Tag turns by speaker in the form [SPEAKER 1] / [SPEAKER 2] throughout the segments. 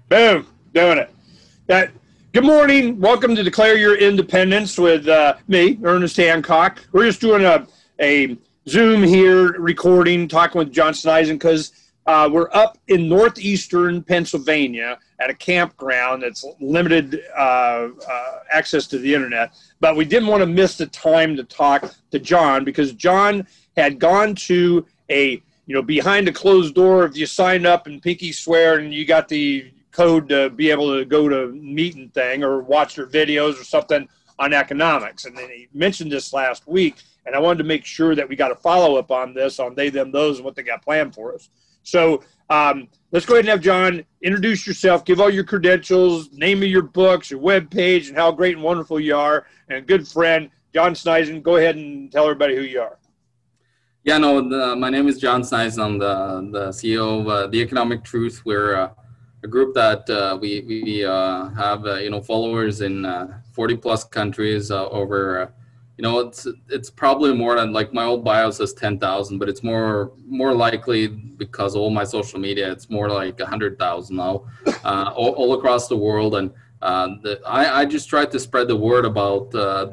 [SPEAKER 1] Boom, doing it. That. Good morning. Welcome to Declare Your Independence with me, Ernest Hancock. We're just doing a Zoom here, recording, talking with John Sneisen because we're up in northeastern Pennsylvania at a campground that's limited access to the internet. But we didn't want to miss the time to talk to John because John had gone to a, behind a closed door, if you sign up and pinky swear and you got the code to be able to go to meeting thing or watch their videos or something on economics. And then he mentioned this last week, and I wanted to make sure that we got a follow-up on this, on they, them, those, and what they got planned for us. So let's go ahead and have John introduce yourself, give all your credentials, name of your books, your webpage, and how great and wonderful you are. And a good friend, John Sneisen, go ahead and tell everybody who you are.
[SPEAKER 2] Yeah, no, my name is John Sneisen. I'm the CEO of The Economic Truth. We're a group that we have followers in 40 plus countries over it's probably more than, like, my old bio says 10,000, but it's more likely because of all my social media, it's more like 100,000 now, all across the world. And I just try to spread the word about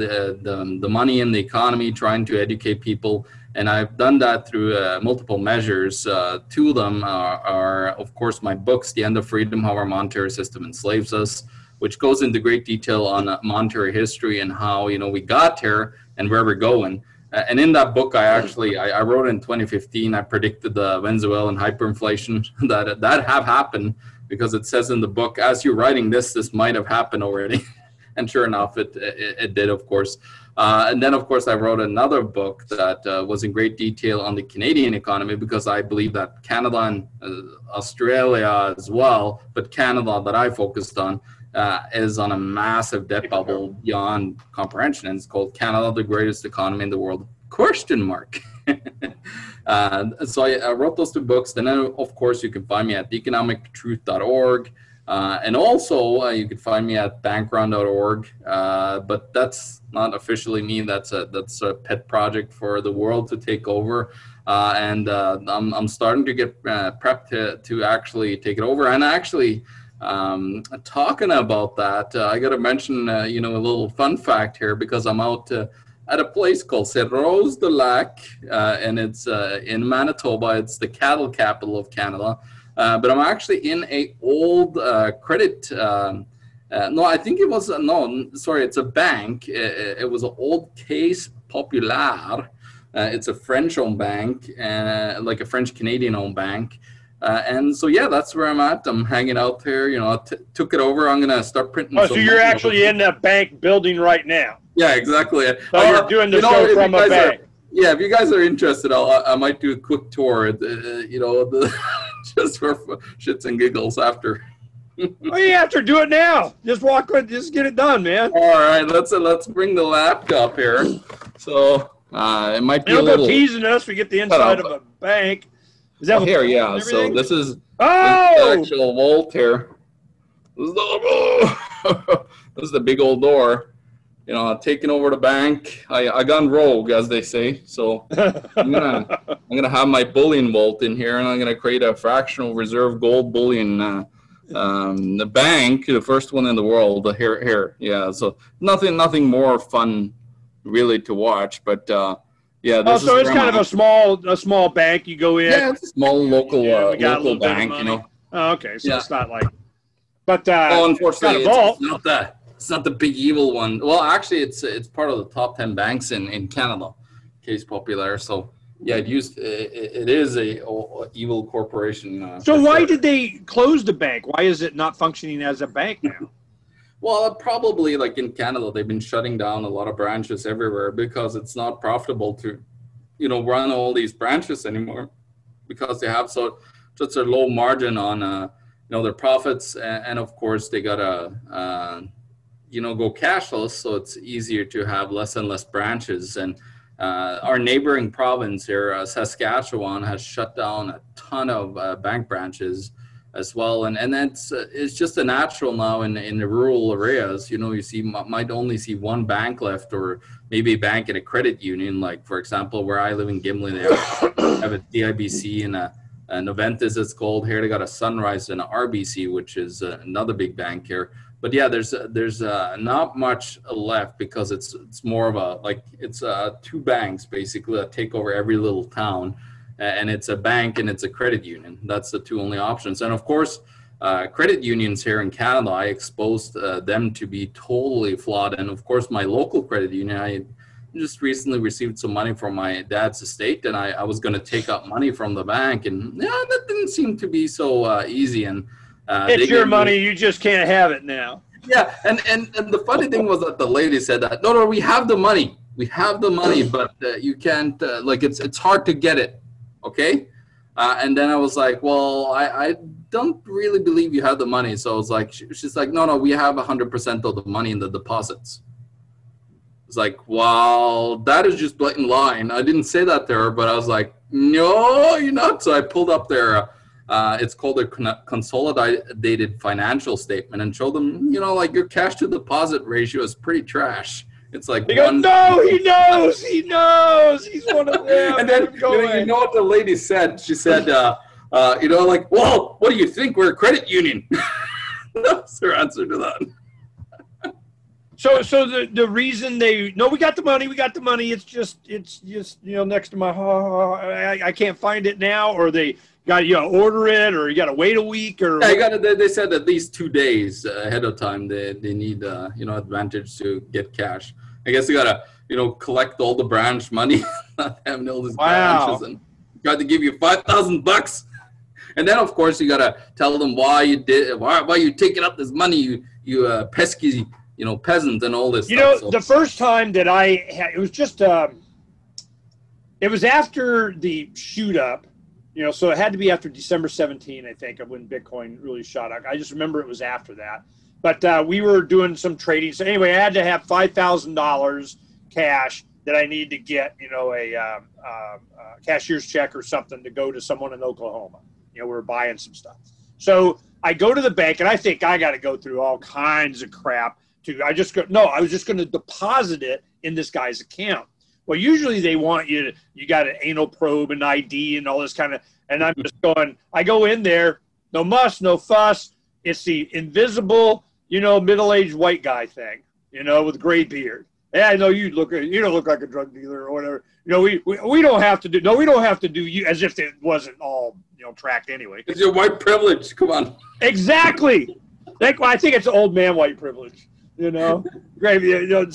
[SPEAKER 2] the money in the economy, trying to educate people. And I've done that through multiple measures. Two of them are, of course, my books, The End of Freedom, How Our Monetary System Enslaves Us, which goes into great detail on monetary history and how, we got here and where we're going. And in that book, I wrote in 2015, I predicted the Venezuelan hyperinflation that have happened, because it says in the book, as you're writing this might have happened already. And sure enough, it did, of course. And then, of course, I wrote another book that was in great detail on the Canadian economy, because I believe that Canada and Australia as well, but Canada that I focused on, is on a massive debt bubble beyond comprehension. And it's called Canada, the Greatest Economy in the World, ? So I wrote those two books. Then, of course, you can find me at economictruth.org. And also, you can find me at bankrun.org, but that's not officially me. That's a pet project for the world to take over, and I'm starting to get prepped to actually take it over. And actually, talking about that, I got to mention a little fun fact here, because I'm out at a place called Saint-Rose de Lac, and it's in Manitoba. It's the cattle capital of Canada. But I'm actually in a old credit. It's a bank. It was an old Caisse Populaire. It's a French-owned bank, like a French-Canadian-owned bank. And so, yeah, that's where I'm at. I'm hanging out there. I took it over. I'm going to start printing.
[SPEAKER 1] Oh, so you're actually in that bank building right now?
[SPEAKER 2] Yeah, exactly.
[SPEAKER 1] So you're doing the show from a bank.
[SPEAKER 2] Yeah, if you guys are interested, I might do a quick tour, just for shits and giggles after.
[SPEAKER 1] Oh, you have to do it now. Just get it done, man.
[SPEAKER 2] All right, let's bring the laptop here. So it might be a little.
[SPEAKER 1] Don't go teasing us. We get the inside of a bank.
[SPEAKER 2] Is that here? Yeah. So this is the actual vault here. This is the big old door. Taking over the bank. I gone rogue, as they say. So I'm gonna have my bullion vault in here, and I'm gonna create a fractional reserve gold bullion. The bank, the first one in the world. Here. Yeah. So nothing more fun, really, to watch. But yeah.
[SPEAKER 1] So it's kind of a small bank. You go in.
[SPEAKER 2] Yeah, it's a small local bank.
[SPEAKER 1] Oh, okay. So it's not like. But
[SPEAKER 2] unfortunately, it's not that. It's not the big evil one. Well, actually, it's part of the top 10 banks in Canada, Caisse Populaire. So yeah, it is a evil corporation.
[SPEAKER 1] So why did they close the bank? Why is it not functioning as a bank now?
[SPEAKER 2] Well, probably, like in Canada, they've been shutting down a lot of branches everywhere because it's not profitable to, run all these branches anymore, because they have such a low margin on their profits, and of course they gotta go cashless, so it's easier to have less and less branches. And our neighboring province here, Saskatchewan, has shut down a ton of bank branches as well, and it's just a natural now in the rural areas. Might only see one bank left, or maybe a bank and a credit union. Like, for example, where I live in Gimli, they have a CIBC and Noventis it's called here. They got a Sunrise and an RBC, which is another big bank here. But yeah, there's not much left because it's more of a it's two banks basically that take over every little town, and it's a bank and it's a credit union. That's the two only options. And of course, credit unions here in Canada, I exposed them to be totally flawed. And of course, my local credit union, I just recently received some money from my dad's estate, and I was going to take out money from the bank, and yeah, that didn't seem to be so easy. And
[SPEAKER 1] it's your money, you just can't have it now.
[SPEAKER 2] Yeah, and the funny thing was that the lady said that no, we have the money, but you can't it's hard to get it, okay? And then I was like, well, I don't really believe you have the money. So I was like, she's like, no, we have 100% of the money in the deposits. It's like, well, that is just blatant lying. I didn't say that to her, but I was like, no, you're not. So I pulled up their, it's called a consolidated financial statement, and showed them, your cash to deposit ratio is pretty trash. It's like
[SPEAKER 1] no, he knows, he's one of them.
[SPEAKER 2] And then you know what the lady said? She said, well, what do you think? We're a credit union. That's her answer to that.
[SPEAKER 1] So the reason we got the money. It's just next to my I can't find it now, or they got order it, or you got to wait a week, or
[SPEAKER 2] yeah, they said at least 2 days ahead of time they need advantage to get cash. I guess you got to collect all the branch money, having all these branches, and try to give you $5,000, and then of course you got to tell them why you taking up this money, you pesky peasant, and all this stuff.
[SPEAKER 1] The first time that I had, it was just it was after the shoot up. So it had to be after December 17, I think, of when Bitcoin really shot up. I just remember it was after that. But we were doing some trading. So anyway, I had to have $5,000 cash that I need to get, a cashier's check or something to go to someone in Oklahoma. We were buying some stuff. So I go to the bank, and I think I got to go through all kinds of crap. I was just going to deposit it in this guy's account. Well, usually they want you got an anal probe and ID and all this kind of, and I'm just going, I go in there, no muss, no fuss. It's the invisible, middle-aged white guy thing, with gray beard. Yeah, I know you don't look like a drug dealer or whatever. We don't have to do you, as if it wasn't all, tracked anyway.
[SPEAKER 2] It's your white privilege. Come on.
[SPEAKER 1] Exactly. I think it's old man white privilege, great.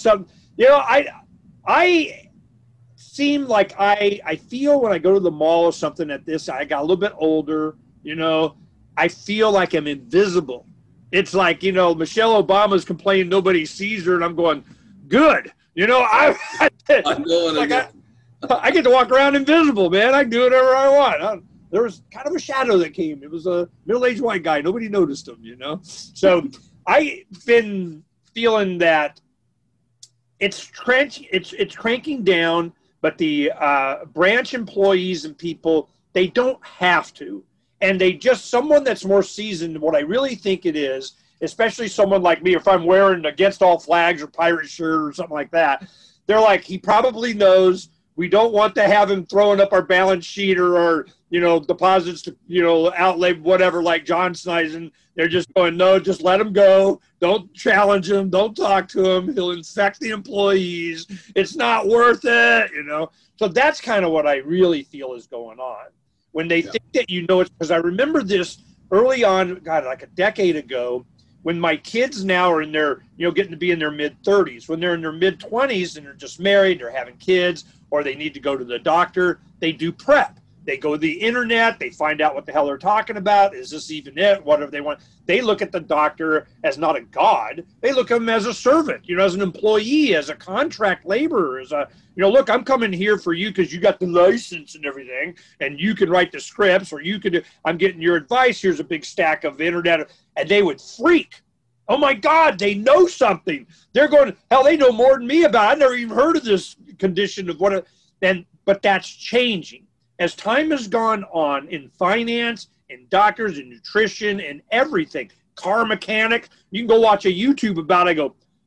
[SPEAKER 1] I seem like I feel when I go to the mall or something at this, I got a little bit older, I feel like I'm invisible. It's like, Michelle Obama's complaining nobody sees her, and I'm going, good. I get to walk around invisible, man. I can do whatever I want. There was kind of a shadow that came. It was a middle-aged white guy. Nobody noticed him, So I've been feeling that it's cranking down, but the branch employees and people, they don't have to. And someone that's more seasoned, what I really think it is, especially someone like me, if I'm wearing Against All Flags or Pirate shirt or something like that, they're like, he probably knows we don't want to have him throwing up our balance sheet or our, deposits to, outlay, whatever, like John Sneisen. They're just going, no, just let him go. Don't challenge him. Don't talk to him. He'll infect the employees. It's not worth it, So that's kind of what I really feel is going on. When they think that it's because I remember this early on, like a decade ago, when my kids now are in their, getting to be in their mid-30s. When they're in their mid-20s and they're just married, they're having kids, or they need to go to the doctor, they do prep. They go to the internet, they find out what the hell they're talking about. Is this even it? Whatever they want. They look at the doctor as not a god. They look at him as a servant, as an employee, as a contract laborer, as a, look, I'm coming here for you because you got the license and everything, and you can write the scripts, or I'm getting your advice. Here's a big stack of internet. And they would freak. Oh my God, they know something. They're going, hell, they know more than me about it. I never even heard of this condition of but that's changing. As time has gone on in finance, in doctors, in nutrition, and everything, car mechanic, you can go watch a YouTube about it. I go,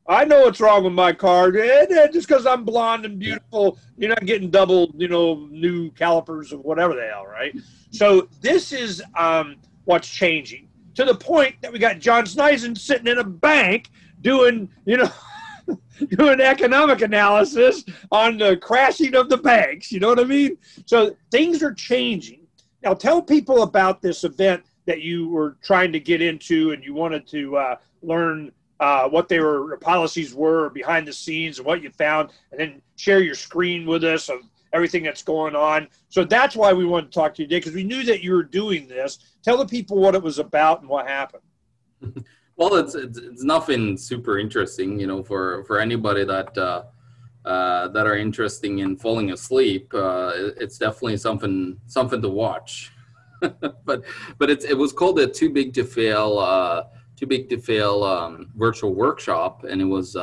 [SPEAKER 1] I know what's wrong with my car. Just because I'm blonde and beautiful, you're not getting double, new calipers or whatever the hell, right? So this is what's changing to the point that we got John Sneisen sitting in a bank doing, doing economic analysis on the crashing of the banks. You know what I mean? So things are changing. Now tell people about this event that you were trying to get into and you wanted to learn what their policies were behind the scenes and what you found, and then share your screen with us of everything that's going on. So that's why we wanted to talk to you today, because we knew that you were doing this. Tell the people what it was about and what happened.
[SPEAKER 2] Well, it's nothing super interesting, for anybody that that are interested in falling asleep. It's definitely something to watch. but it was called a Too Big to Fail virtual workshop, and it was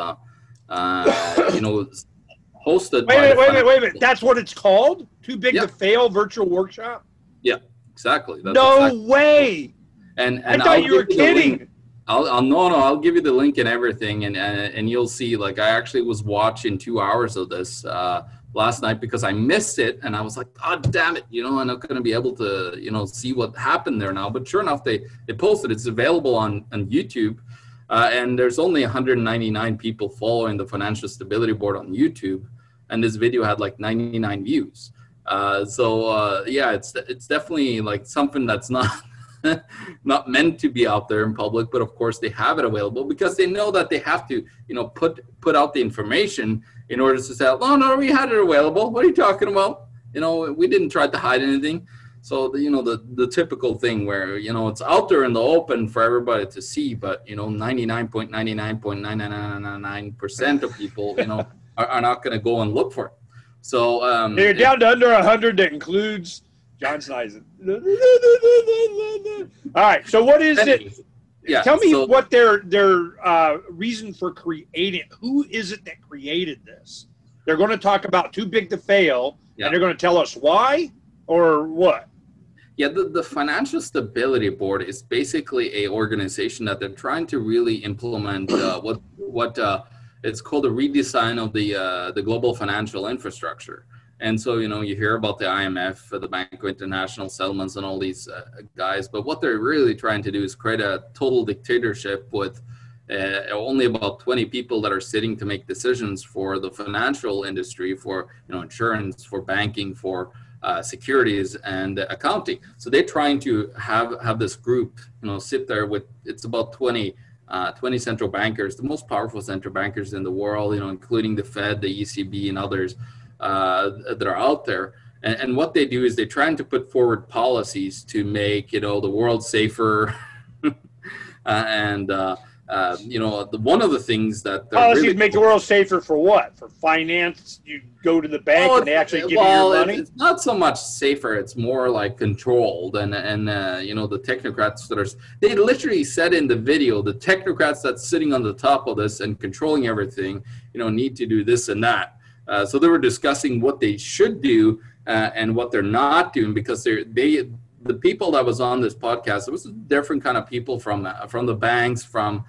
[SPEAKER 2] hosted.
[SPEAKER 1] Wait a minute. That's what it's called? Too Big to Fail virtual workshop?
[SPEAKER 2] Yeah, exactly.
[SPEAKER 1] That's way.
[SPEAKER 2] And
[SPEAKER 1] I thought you were kidding.
[SPEAKER 2] I'll give you the link and everything, and you'll see. Like, I actually was watching 2 hours of this last night because I missed it, and I was like, oh, damn it, I'm not going to be able to, see what happened there now. But sure enough, they posted. It's available on YouTube, and there's only 199 people following the Financial Stability Board on YouTube, and this video had like 99 views. So it's definitely like something that's not not meant to be out there in public, but of course they have it available because they know that they have to, put out the information in order to say, oh no, we had it available. What are you talking about? We didn't try to hide anything. So the typical thing where it's out there in the open for everybody to see, but 99.99.9999% of people are not going to go and look for it. So
[SPEAKER 1] you're down to under 100. That includes John Sneisen. All right. So what is it? Yeah, tell me what their reason for creating. Who is it that created this? They're going to talk about Too Big to Fail, and they're going to tell us why or what?
[SPEAKER 2] Yeah, the Financial Stability Board is basically a organization that they're trying to really implement what it's called a redesign of the global financial infrastructure. And so, you hear about the IMF, the Bank of International Settlements, and all these guys. But what they're really trying to do is create a total dictatorship with only about 20 people that are sitting to make decisions for the financial industry, for insurance, for banking, for securities and accounting. So they're trying to have this group, sit there with, it's about 20 central bankers, the most powerful central bankers in the world, including the Fed, the ECB, and others. That are out there, and what they do is they're trying to put forward policies to make the world safer, and one of the things that
[SPEAKER 1] policies really make the world safer for what? For finance? You go to the bank and they actually give you your money.
[SPEAKER 2] It's not so much safer; it's more like controlled, and the technocrats they literally said in the video, the technocrats that's sitting on the top of this and controlling everything, need to do this and that. So they were discussing what they should do and what they're not doing, because the people that was on this podcast, it was a different kind of people from the banks, from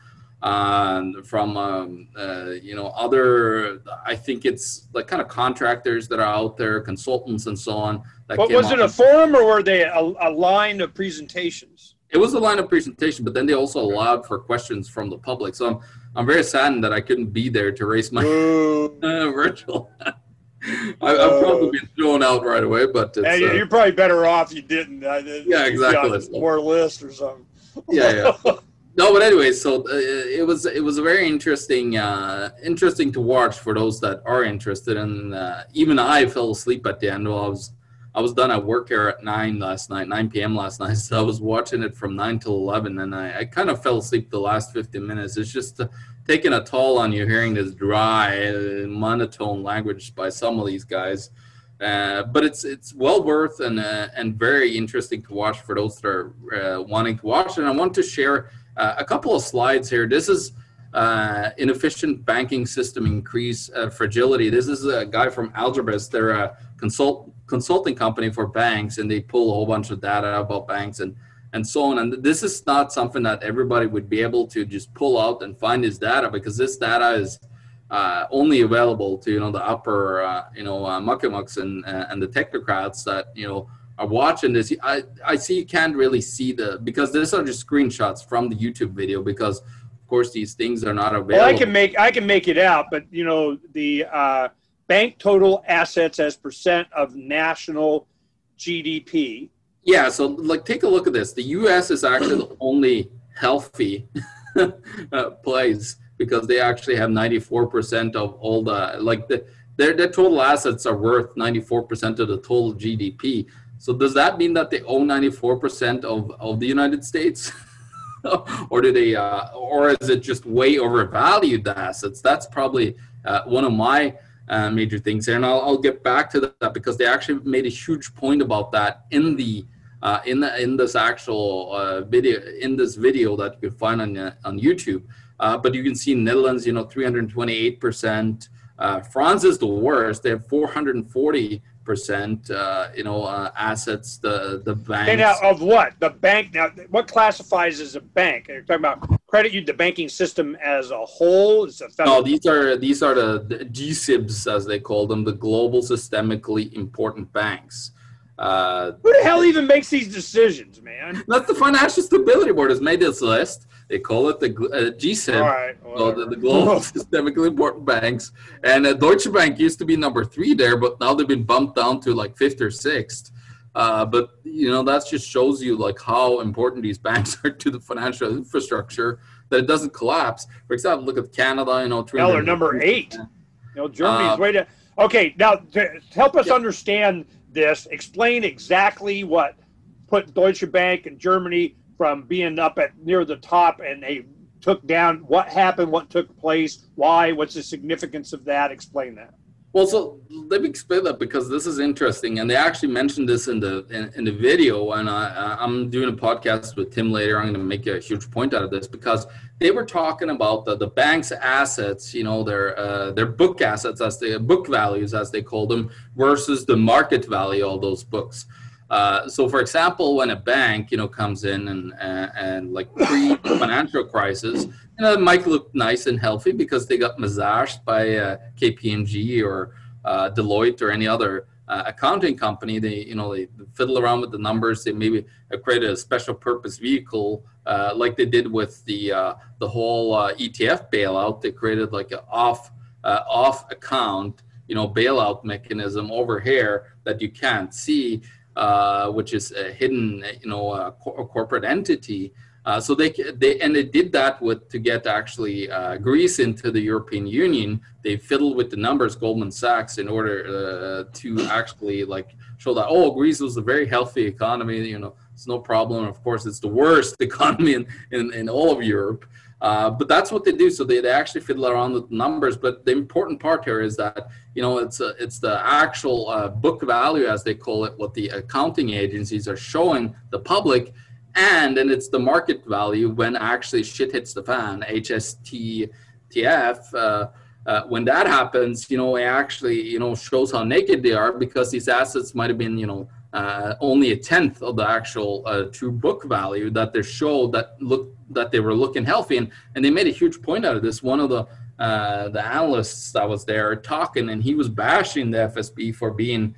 [SPEAKER 2] other, I think it's like kind of contractors that are out there, consultants and so on.
[SPEAKER 1] But was it a forum or were they a line of presentations?
[SPEAKER 2] It was a line of presentation, but then they also allowed for questions from the public. So I'm very saddened that I couldn't be there to raise my virtual. I've probably been thrown out right away, but it's,
[SPEAKER 1] you're probably better off you didn't.
[SPEAKER 2] Yeah, exactly.
[SPEAKER 1] More list or something.
[SPEAKER 2] Yeah. No, but anyway, so it was a very interesting to watch for those that are interested. And even I fell asleep at the end. I was done at work here at 9 p.m. last night. So I was watching it from 9 till 11, and I kind of fell asleep the last 15 minutes. It's just taking a toll on you hearing this dry, monotone language by some of these guys. But it's well worth and very interesting to watch for those that are wanting to watch. And I want to share a couple of slides here. This is inefficient banking system increase fragility. This is a guy from Algebris. They're a consulting company for banks, and they pull a whole bunch of data about banks. And and so on. And this is not something that everybody would be able to just pull out and find this data, because this data is only available to, the upper, muckamucks and the technocrats that, are watching this. I see you can't really see because these are just screenshots from the YouTube video, because of course these things are not available.
[SPEAKER 1] Well, I can make it out, but the bank total assets as percent of national GDP.
[SPEAKER 2] Yeah, so like take a look at this. The U.S. is actually the only healthy place, because they actually have 94% of all their total assets are worth 94% of the total GDP. So does that mean that they own 94% of the United States? Or do they, or is it just way overvalued, the assets? That's probably one of my major things here, and I'll get back to that, because they actually made a huge point about that in this actual video that you can find on YouTube. But you can see Netherlands, 328%. France is the worst. They have 440%. Assets. The banks.
[SPEAKER 1] And now of what? The bank. Now, what classifies as a bank? You're talking about the banking system as a whole.
[SPEAKER 2] No, these are the GSIBs, as they call them, the global systemically important banks.
[SPEAKER 1] Who the hell even makes these decisions, man?
[SPEAKER 2] That's the Financial Stability Board has made this list. They call it the GSIB,
[SPEAKER 1] right,
[SPEAKER 2] so the global systemically important banks. And Deutsche Bank used to be number 3 there, but now they've been bumped down to like 5th or 6th. But that just shows you like how important these banks are to the financial infrastructure, that it doesn't collapse. For example, look at Canada.
[SPEAKER 1] Now they're number 8. Germany's way to. Okay, now to help us understand this, explain exactly what put Deutsche Bank and Germany from being up at near the top and they took down. What happened, what took place, why, what's the significance of that? Explain that.
[SPEAKER 2] Well, so let me explain that, because this is interesting, and they actually mentioned this in the video, and I'm doing a podcast with Tim later. I'm going to make a huge point out of this, because they were talking about the bank's assets, their book assets, book values as they call them, versus the market value of those books. So, for example, when a bank, comes in and like pre-financial crisis, it might look nice and healthy because they got massaged by KPMG or Deloitte or any other accounting company. They fiddle around with the numbers. They maybe created a special purpose vehicle, like they did with the whole ETF bailout. They created like an off account, bailout mechanism over here that you can't see. Which is a hidden, a corporate entity. So they did that to get actually Greece into the European Union. They fiddled with the numbers, Goldman Sachs, in order to actually show that Greece was a very healthy economy. It's no problem. Of course, it's the worst economy in all of Europe. But that's what they do. So they actually fiddle around with numbers. But the important part here is that, it's the actual book value, as they call it, what the accounting agencies are showing the public. And then it's the market value when actually shit hits the fan, HSTF. When that happens, it actually, shows how naked they are, because these assets might have been, only a 10th of the actual true book value that they showed that they were looking healthy. And they made a huge point out of this. One of the analysts that was there talking, and he was bashing the FSB for being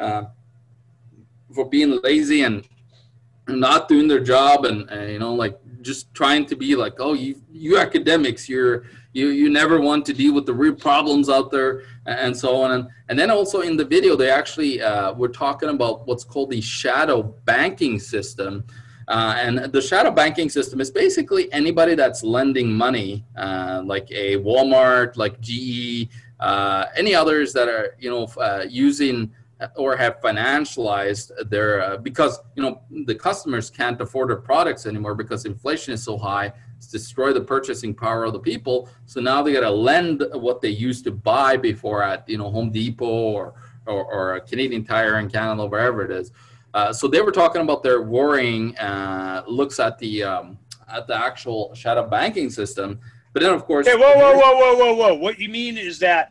[SPEAKER 2] lazy and not doing their job, and just trying to be like, you academics, you never want to deal with the real problems out there, and so on. And then also in the video, they actually were talking about what's called the shadow banking system. And the shadow banking system is basically anybody that's lending money, like a Walmart, like GE, any others that are, using or have financialized their, because, the customers can't afford their products anymore because inflation is so high. It's destroyed the purchasing power of the people. So now they got to lend what they used to buy before at, Home Depot or Canadian Tire in Canada, wherever it is. So they were talking about their worrying looks at the actual shadow banking system. But then, of course...
[SPEAKER 1] Okay, whoa. What you mean is that,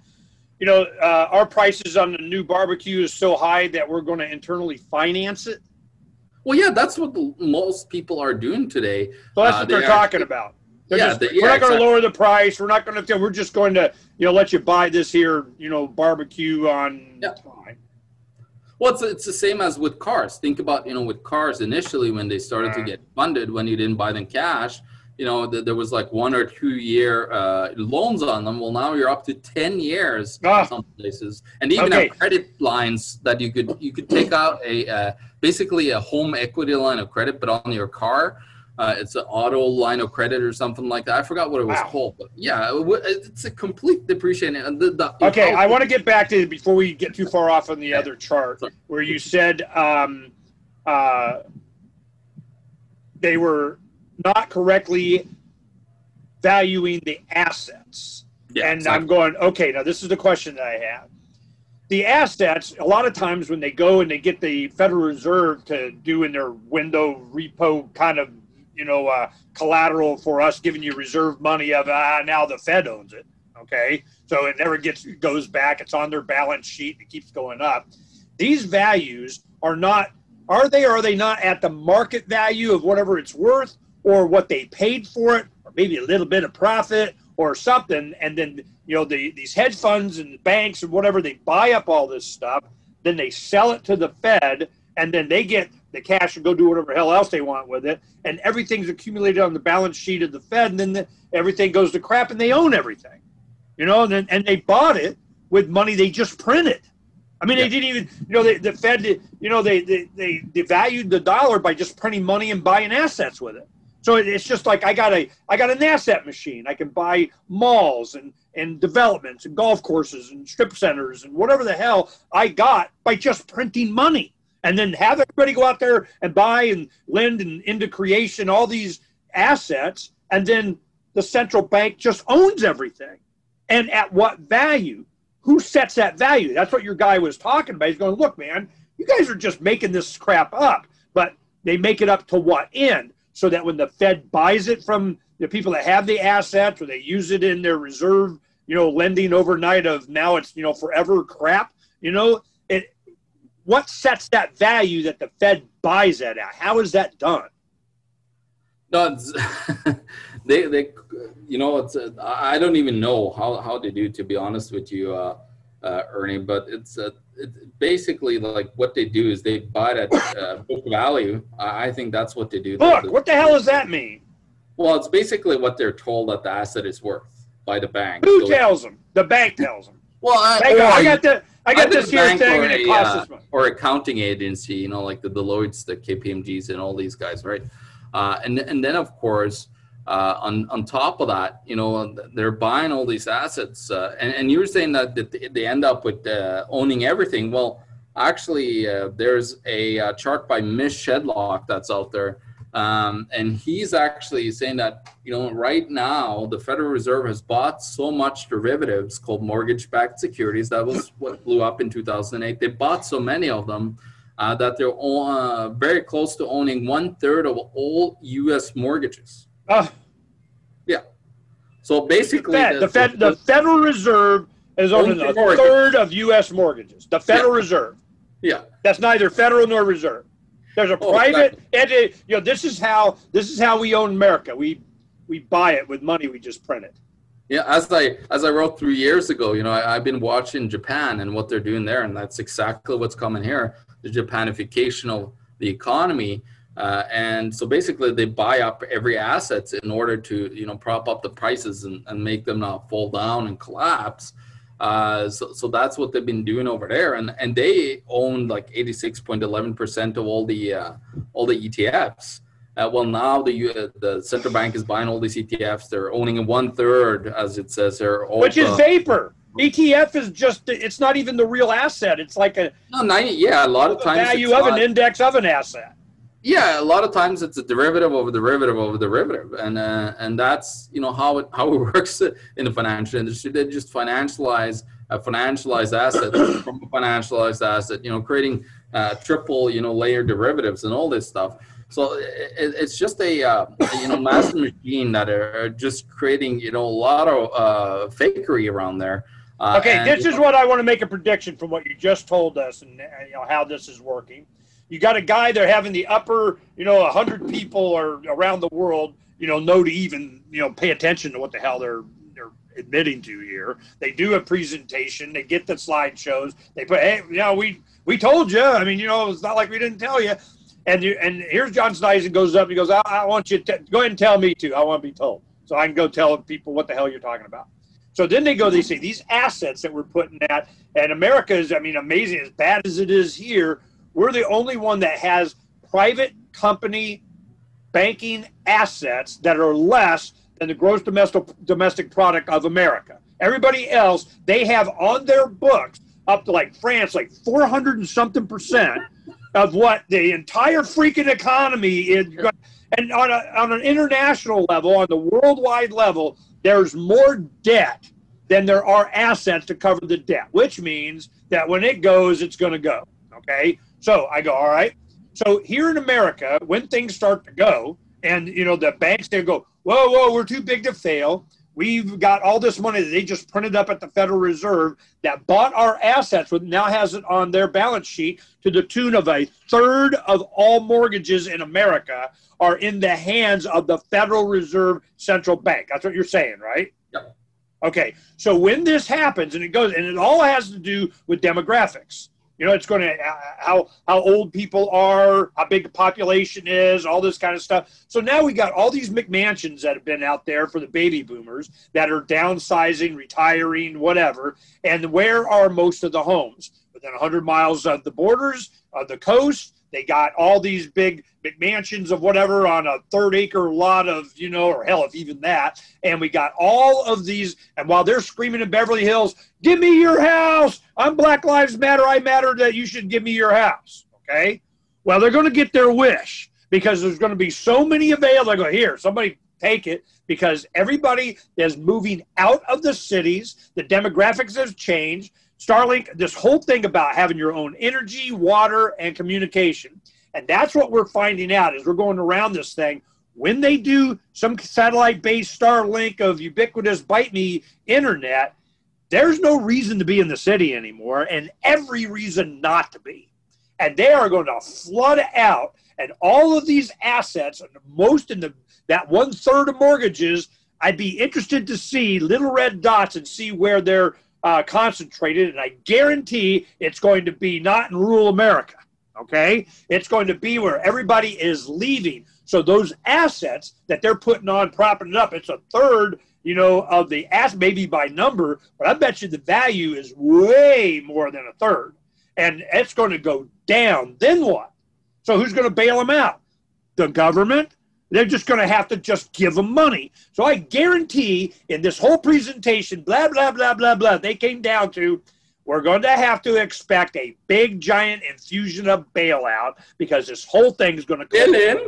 [SPEAKER 1] our prices on the new barbecue is so high that we're going to internally finance it?
[SPEAKER 2] Well, yeah, that's what most people are doing today.
[SPEAKER 1] So that's what they're talking about. We're not going
[SPEAKER 2] exactly.
[SPEAKER 1] to lower the price. We're not going to. We're just going to, let you buy this here, barbecue on time.
[SPEAKER 2] Well, it's the same as with cars. Think about, with cars initially when they started to get funded, when you didn't buy them cash, there was like 1 or 2 year loans on them. Well, now you're up to 10 years in some places, and even have credit lines that you could take out basically a home equity line of credit, but on your car. It's an auto line of credit or something like that. I forgot what it was called, but yeah, it's a complete depreciation.
[SPEAKER 1] I want to get back to before we get too far off on the other chart where you said they were not correctly valuing the assets. Yeah, and exactly. I'm going, okay, now this is the question that I have. The assets, a lot of times when they go and they get the Federal Reserve to do in their window repo kind of, collateral for us giving you reserve money of now the Fed owns it. Okay. So it never goes back. It's on their balance sheet. It keeps going up. These values are they not at the market value of whatever it's worth or what they paid for it, or maybe a little bit of profit or something. And then, these hedge funds and banks and whatever, they buy up all this stuff. Then they sell it to the Fed, and then they get the cash and go do whatever hell else they want with it, and everything's accumulated on the balance sheet of the Fed, and then everything goes to crap, and they own everything, and they bought it with money they just printed. I mean, They didn't even, the Fed, they devalued the dollar by just printing money and buying assets with it. So it's just like I got an asset machine. I can buy malls and developments and golf courses and strip centers and whatever the hell I got by just printing money. And then have everybody go out there and buy and lend and into creation all these assets, and then the central bank just owns everything. And at what value? Who sets that value? That's what your guy was talking about. He's going, look, man, you guys are just making this crap up, but they make it up to what end? So that when the Fed buys it from the people that have the assets, or they use it in their reserve, lending overnight of now it's, forever crap, what sets that value that the Fed buys it at? How is that done?
[SPEAKER 2] No, it's I don't even know how they do, to be honest with you, Ernie. But it's basically like what they do is they buy it at book value. I think that's what they do.
[SPEAKER 1] Book. What the hell does that mean?
[SPEAKER 2] Well, it's basically what they're told that the asset is worth by the bank.
[SPEAKER 1] Who tells them? The bank tells them.
[SPEAKER 2] Well, I got this here thing, and it costs this much. Or accounting agency, like the Deloittes, the KPMGs, and all these guys, right? And then of course, on top of that, they're buying all these assets, and you were saying that they end up with owning everything. Well, actually, there's a chart by Mish Shedlock that's out there. And he's actually saying that, right now the Federal Reserve has bought so much derivatives called mortgage-backed securities. That was what blew up in 2008. They bought so many of them that they're very close to owning 1/3 of all U.S. mortgages. Yeah. So basically,
[SPEAKER 1] the Federal Reserve is owning 1/3 of U.S. mortgages. The Federal Reserve.
[SPEAKER 2] Yeah.
[SPEAKER 1] That's neither federal nor reserve. There's a private entity. This is how we own America. We buy it with money we just printed.
[SPEAKER 2] Yeah, as I wrote 3 years ago, I've been watching Japan and what they're doing there, and that's exactly what's coming here: the Japanification of the economy. And so basically, they buy up every asset in order to prop up the prices and make them not fall down and collapse. So that's what they've been doing over there, and they own like 86.11% of all the ETFs. Well, now the central bank is buying all these ETFs. They're owning 1/3, as it says there.
[SPEAKER 1] Which is vapor. ETF is it's not even the real asset. It's like a
[SPEAKER 2] lot of times
[SPEAKER 1] value of an index of an asset.
[SPEAKER 2] Yeah, a lot of times it's a derivative of a derivative of a derivative, and that's how it works in the financial industry. They just financialize a financialized asset from a financialized asset, creating triple layer derivatives and all this stuff. So it's just a massive machine that are just creating a lot of fakery around there.
[SPEAKER 1] Okay, this is what I want to make a prediction from what you just told us, and how this is working. you got a guy there having the upper, 100 people or around the world, know to even, pay attention to what the hell they're admitting to here. They do a presentation. They get the slideshows. They put, hey, we told you. I mean, it's not like we didn't tell you. And here's John Sneisen goes up. He goes, I want you to go ahead and tell me to. I want to be told. So I can go tell people what the hell you're talking about. So then they say these assets that we're putting at, and America is, amazing. As bad as it is here, we're the only one that has private company banking assets that are less than the gross domestic product of America. Everybody else, they have on their books up to like France, like 400 and something percent of what the entire freaking economy is. And on an international level, on the worldwide level, there's more debt than there are assets to cover the debt, which means that when it goes, it's going to go. Okay. So I go, all right. So here in America, when things start to go and, the banks, they go, whoa, we're too big to fail. We've got all this money that they just printed up at the Federal Reserve that bought our assets, but now has it on their balance sheet to the tune of a third of all mortgages in America are in the hands of the Federal Reserve Central Bank. That's what you're saying, right?
[SPEAKER 2] Yep.
[SPEAKER 1] Okay. So when this happens, and it all has to do with demographics. It's going to how old people are, how big the population is, all this kind of stuff. So now we got all these McMansions that have been out there for the baby boomers that are downsizing, retiring, whatever. And where are most of the homes? Within 100 miles of the borders, of the coast. They got all these big McMansions of whatever on a 3rd-acre lot of, or hell, if even that. And we got all of these. And while they're screaming in Beverly Hills, give me your house. I'm Black Lives Matter. I matter that you should give me your house. Okay. Well, they're going to get their wish because there's going to be so many available. They go, here, somebody take it, because everybody is moving out of the cities. The demographics have changed. Starlink, this whole thing about having your own energy, water, and communication. And that's what we're finding out as we're going around this thing. When they do some satellite-based Starlink of ubiquitous bite me internet, there's no reason to be in the city anymore and every reason not to be. And they are going to flood out, and all of these assets, most in that 1/3 of mortgages, I'd be interested to see little red dots and see where they're concentrated, and I guarantee it's going to be not in rural America, okay? It's going to be where everybody is leaving. So those assets that they're putting on, propping it up, it's a third, of the asset, maybe by number, but I bet you the value is way more than a third. And it's going to go down. Then what? So who's going to bail them out? The government? They're just going to have to just give them money. So I guarantee in this whole presentation, blah, blah, blah, blah, blah, they came down to, we're going to have to expect a big, giant infusion of bailout because this whole thing is going to
[SPEAKER 2] come.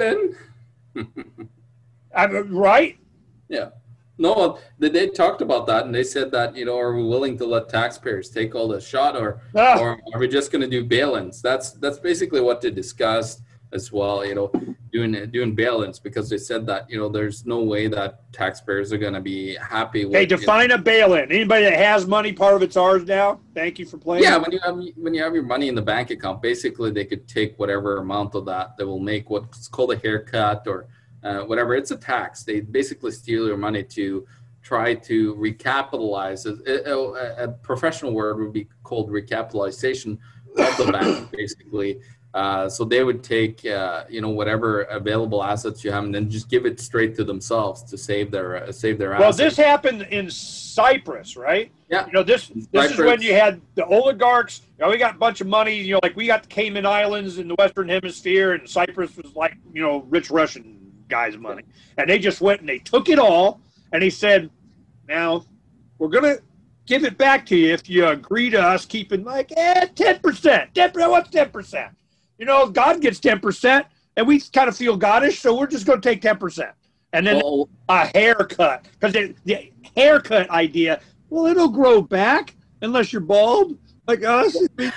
[SPEAKER 1] Right?
[SPEAKER 2] Yeah. No, they talked about that, and they said that, are we willing to let taxpayers take all the shot, or are we just going to do bail-ins? That's basically what they discussed as well, doing bail-ins, because they said that, there's no way that taxpayers are going to be happy with.
[SPEAKER 1] Hey, define a bail-in. Anybody that has money, part of it's ours now. Thank you for playing.
[SPEAKER 2] Yeah, when you have your money in the bank account, basically they could take whatever amount of that. They will make what's called a haircut or whatever. It's a tax. They basically steal your money to try to recapitalize. A professional word would be called recapitalization of the bank, basically. So they would take, whatever available assets you have, and then just give it straight to themselves to save their assets.
[SPEAKER 1] Well, this happened in Cyprus, right?
[SPEAKER 2] Yeah.
[SPEAKER 1] This is when you had the oligarchs. We got a bunch of money. Like we got the Cayman Islands in the Western Hemisphere, and Cyprus was like, rich Russian guys' money, and they just went and they took it all, and he said, "Now we're gonna give it back to you if you agree to us keeping 10%. 10%. What's 10%? God gets 10%, and we kind of feel goddish, so we're just going to take 10%. And then a haircut, because the haircut idea, well, it'll grow back unless you're bald like us.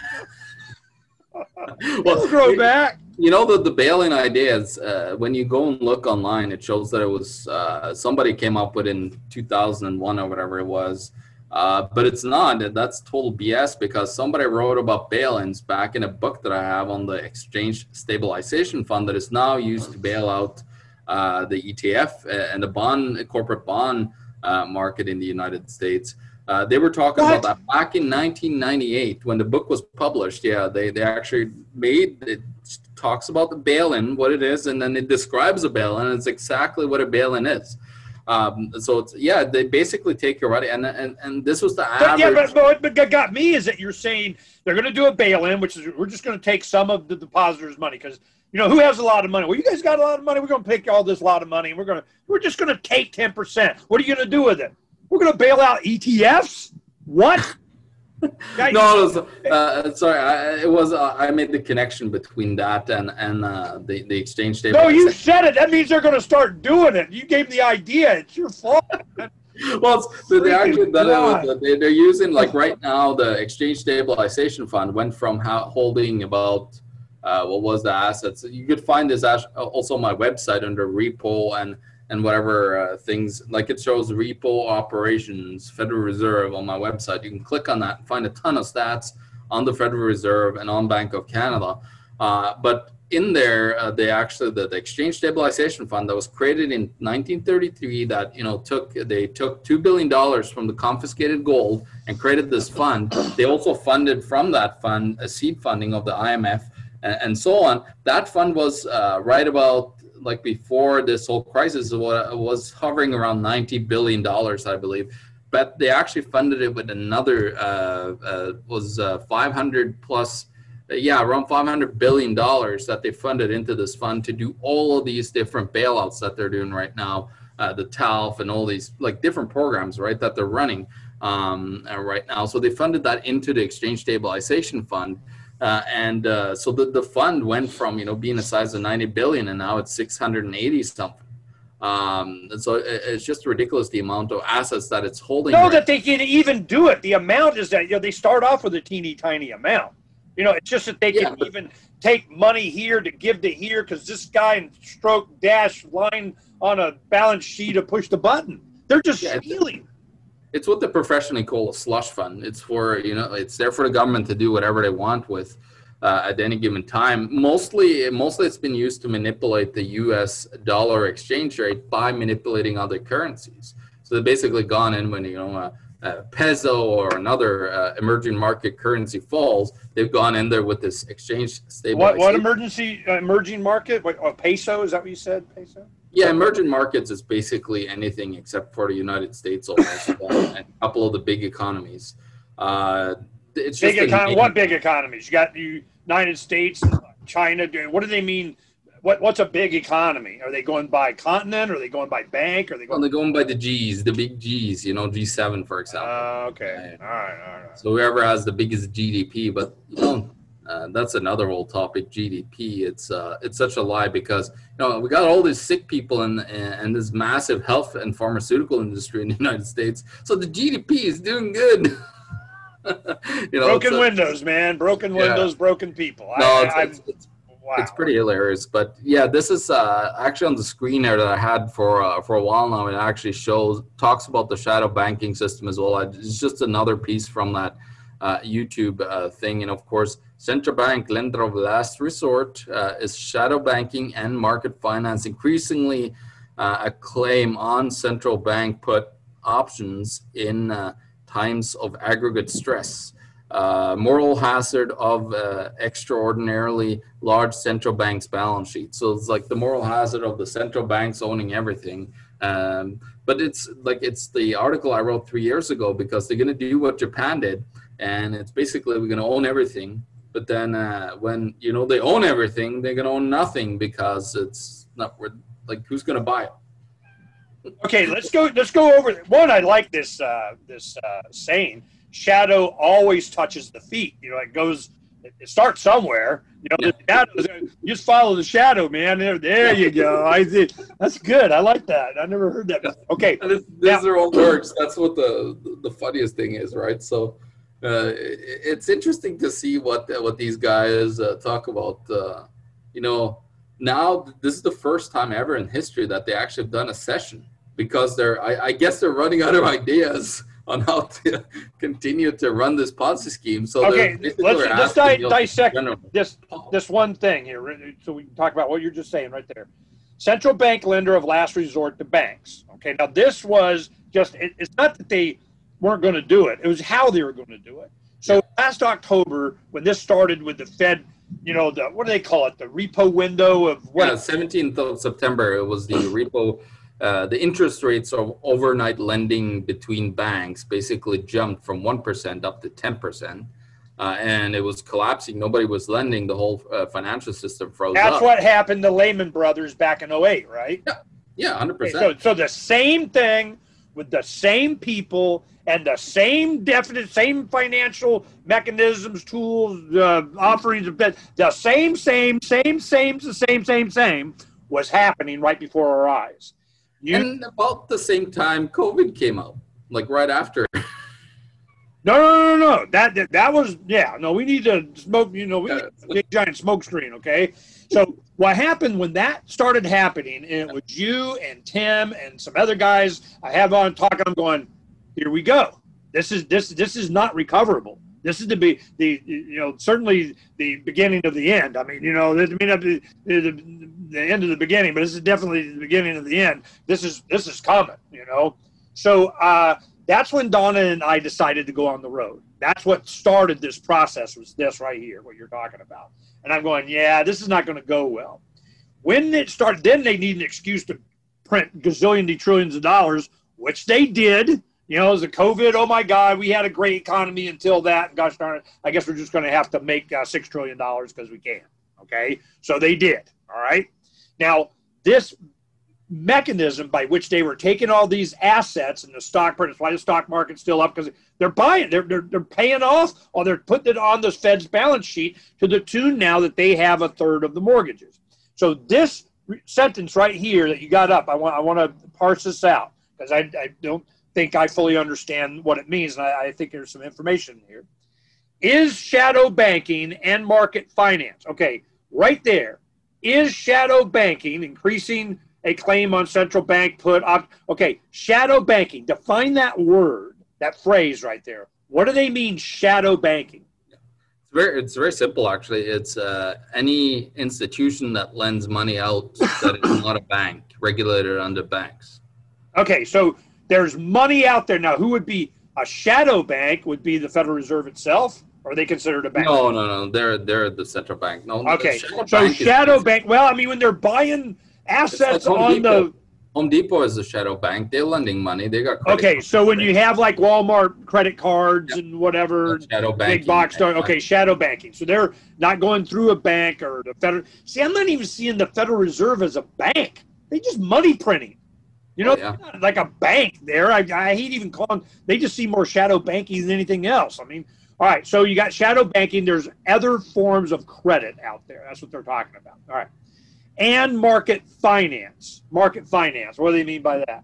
[SPEAKER 1] It'll grow back.
[SPEAKER 2] The bail-in idea is when you go and look online, it shows that it was somebody came up with in 2001 or whatever it was. But it's not. That's total BS because somebody wrote about bail-ins back in a book that I have on the Exchange Stabilization Fund that is now used to bail out the ETF and the corporate bond market in the United States. They were talking about that back in 1998 when the book was published. Yeah, they actually it talks about the bail-in, what it is, and then it describes a bail-in, and it's exactly what a bail-in is. So it's, they basically take your money, and this was the average.
[SPEAKER 1] But what got me is that you're saying they're going to do a bail-in, which is we're just going to take some of the depositors' money because who has a lot of money? Well, you guys got a lot of money. We're going to pick all this lot of money, and we're just going to take 10%. What are you going to do with it? We're going to bail out ETFs? What?
[SPEAKER 2] No, sorry. I made the connection between that and the exchange table.
[SPEAKER 1] No, you said it. That means they're going to start doing it. You gave the idea. It's your fault.
[SPEAKER 2] Well, they actually they're using, like, right now the Exchange Stabilization Fund went from holding about what was the assets. You could find this also on my website under repo and whatever things, like it shows repo operations, Federal Reserve on my website. You can click on that and find a ton of stats on the Federal Reserve and on Bank of Canada. But in there, the Exchange Stabilization Fund that was created in 1933 that, they took $2 billion from the confiscated gold and created this fund. They also funded from that fund a seed funding of the IMF and so on. That fund was right about, like, before this whole crisis, was hovering around $90 billion, I believe. But they actually funded it with another, 500 plus, around $500 billion that they funded into this fund to do all of these different bailouts that they're doing right now, the TALF and all these, like, different programs, right, that they're running right now. So they funded that into the Exchange Stabilization Fund. So the fund went from, being a size of 90 billion and now it's 680 something. So it's just ridiculous, the amount of assets that it's holding.
[SPEAKER 1] That they can even do it. The amount is that, they start off with a teeny tiny amount. It's just that they can even take money here to give to here because this guy in stroke dash line on a balance sheet to push the button. They're just stealing.
[SPEAKER 2] It's what they professionally call a slush fund. It's for, it's there for the government to do whatever they want with at any given time. Mostly it's been used to manipulate the US dollar exchange rate by manipulating other currencies. So they've basically gone in when, a peso or another emerging market currency falls, they've gone in there with this exchange stabilization.
[SPEAKER 1] What emerging market? Peso? Is that what you said, peso?
[SPEAKER 2] Yeah, emerging markets is basically anything except for the United States almost, and a couple of the big economies. It's just
[SPEAKER 1] what big economies? You got the United States, China. What do they mean? What's a big economy? Are they going by continent? Are they going by bank? They're
[SPEAKER 2] going by the G's, the big G's. G7, for example.
[SPEAKER 1] Okay. All right.
[SPEAKER 2] So whoever has the biggest GDP, but that's another whole topic. GDP. It's such a lie because we got all these sick people and this massive health and pharmaceutical industry in the United States. So the GDP is doing good.
[SPEAKER 1] Broken windows, man. Broken windows, broken people.
[SPEAKER 2] Wow. It's pretty hilarious, but this is actually on the screen there that I had for a while now. It actually talks about the shadow banking system as well. It's just another piece from that YouTube thing, and of course, central bank lender of last resort is shadow banking and market finance, increasingly a claim on central bank put options in times of aggregate stress. Moral hazard of extraordinarily large central bank's balance sheet. So it's like the moral hazard of the central banks owning everything. But it's the article I wrote 3 years ago because they're going to do what Japan did. And it's basically we're going to own everything. But then when, they own everything, they're going to own nothing because it's not worth, who's going to buy it?
[SPEAKER 1] Okay, let's go over one. I like this saying. Shadow always touches the feet. It starts somewhere. The shadows, you just follow the shadow, man. There you go. That's good. I like that. I never heard that before. Okay,
[SPEAKER 2] these are all works. That's what the funniest thing is, right? So it's interesting to see what these guys talk about. Now this is the first time ever in history that they actually have done a session because I guess they're running out of ideas on how to continue to run this Ponzi scheme. So
[SPEAKER 1] okay, let's dissect this one thing here, so we can talk about what you're just saying right there. Central bank lender of last resort to banks. Okay, now this was just, it's not that they weren't going to do it, it was how they were going to do it. So last October, when this started with the Fed, what do they call it? The repo window of what?
[SPEAKER 2] 17th of September, it was the repo. The interest rates of overnight lending between banks basically jumped from 1% up to 10%. And it was collapsing. Nobody was lending. The whole financial system froze up.
[SPEAKER 1] That's what happened to Lehman Brothers back in 2008, right?
[SPEAKER 2] Yeah, 100%.
[SPEAKER 1] Okay, so the same thing with the same people and the same same financial mechanisms, tools, offerings, the same was happening right before our eyes.
[SPEAKER 2] And about the same time, COVID came out, like right after.
[SPEAKER 1] No. That was, we need to smoke, we need a big giant smoke screen, okay? So what happened when that started happening, and it was you and Tim and some other guys I have on talking, I'm going, here we go. This is not recoverable. This is certainly the beginning of the end. I mean, this may not be the end of the beginning, but this is definitely the beginning of the end. This is coming, So that's when Donna and I decided to go on the road. That's what started this process, was this right here, what you're talking about. And I'm going, this is not going to go well. When it started, then they need an excuse to print gazillion trillions of dollars, which they did. It was a COVID, oh my God, we had a great economy until that. And gosh darn it, I guess we're just going to have to make $6 trillion because we can. Okay? So they did. All right? Now, this mechanism by which they were taking all these assets in the stock market, that's why the stock market's still up, because they're buying, they're paying off, or they're putting it on the Fed's balance sheet to the tune now that they have a third of the mortgages. So this sentence right here that you got up, I want to parse this out, because I don't think I fully understand what it means, and I think there's some information here. Is shadow banking and market finance, okay, right there, is shadow banking increasing a claim on central bank put up? Okay, shadow banking, define that word, that phrase right there. What do they mean, shadow banking?
[SPEAKER 2] It's very simple, actually. It's any institution that lends money out that is not a bank, regulated under banks.
[SPEAKER 1] Okay, so there's money out there. Now, who would be a shadow bank? Would be the Federal Reserve itself? Or are they considered a bank?
[SPEAKER 2] No. They're the central bank. No.
[SPEAKER 1] Okay, so shadow bank. Well, I mean, when they're buying assets on the
[SPEAKER 2] Home Depot is a shadow bank. They're lending money. They got credit
[SPEAKER 1] cards. So when you have like Walmart credit cards and whatever,
[SPEAKER 2] shadow banking,
[SPEAKER 1] big box store, okay, shadow banking. So they're not going through a bank or the Federal. See, I'm not even seeing the Federal Reserve as a bank. They just money printing. Not like a bank there. I hate even calling. They just see more shadow banking than anything else. I mean, all right. So you got shadow banking. There's other forms of credit out there. That's what they're talking about. All right. And market finance. Market finance. What do they mean by that?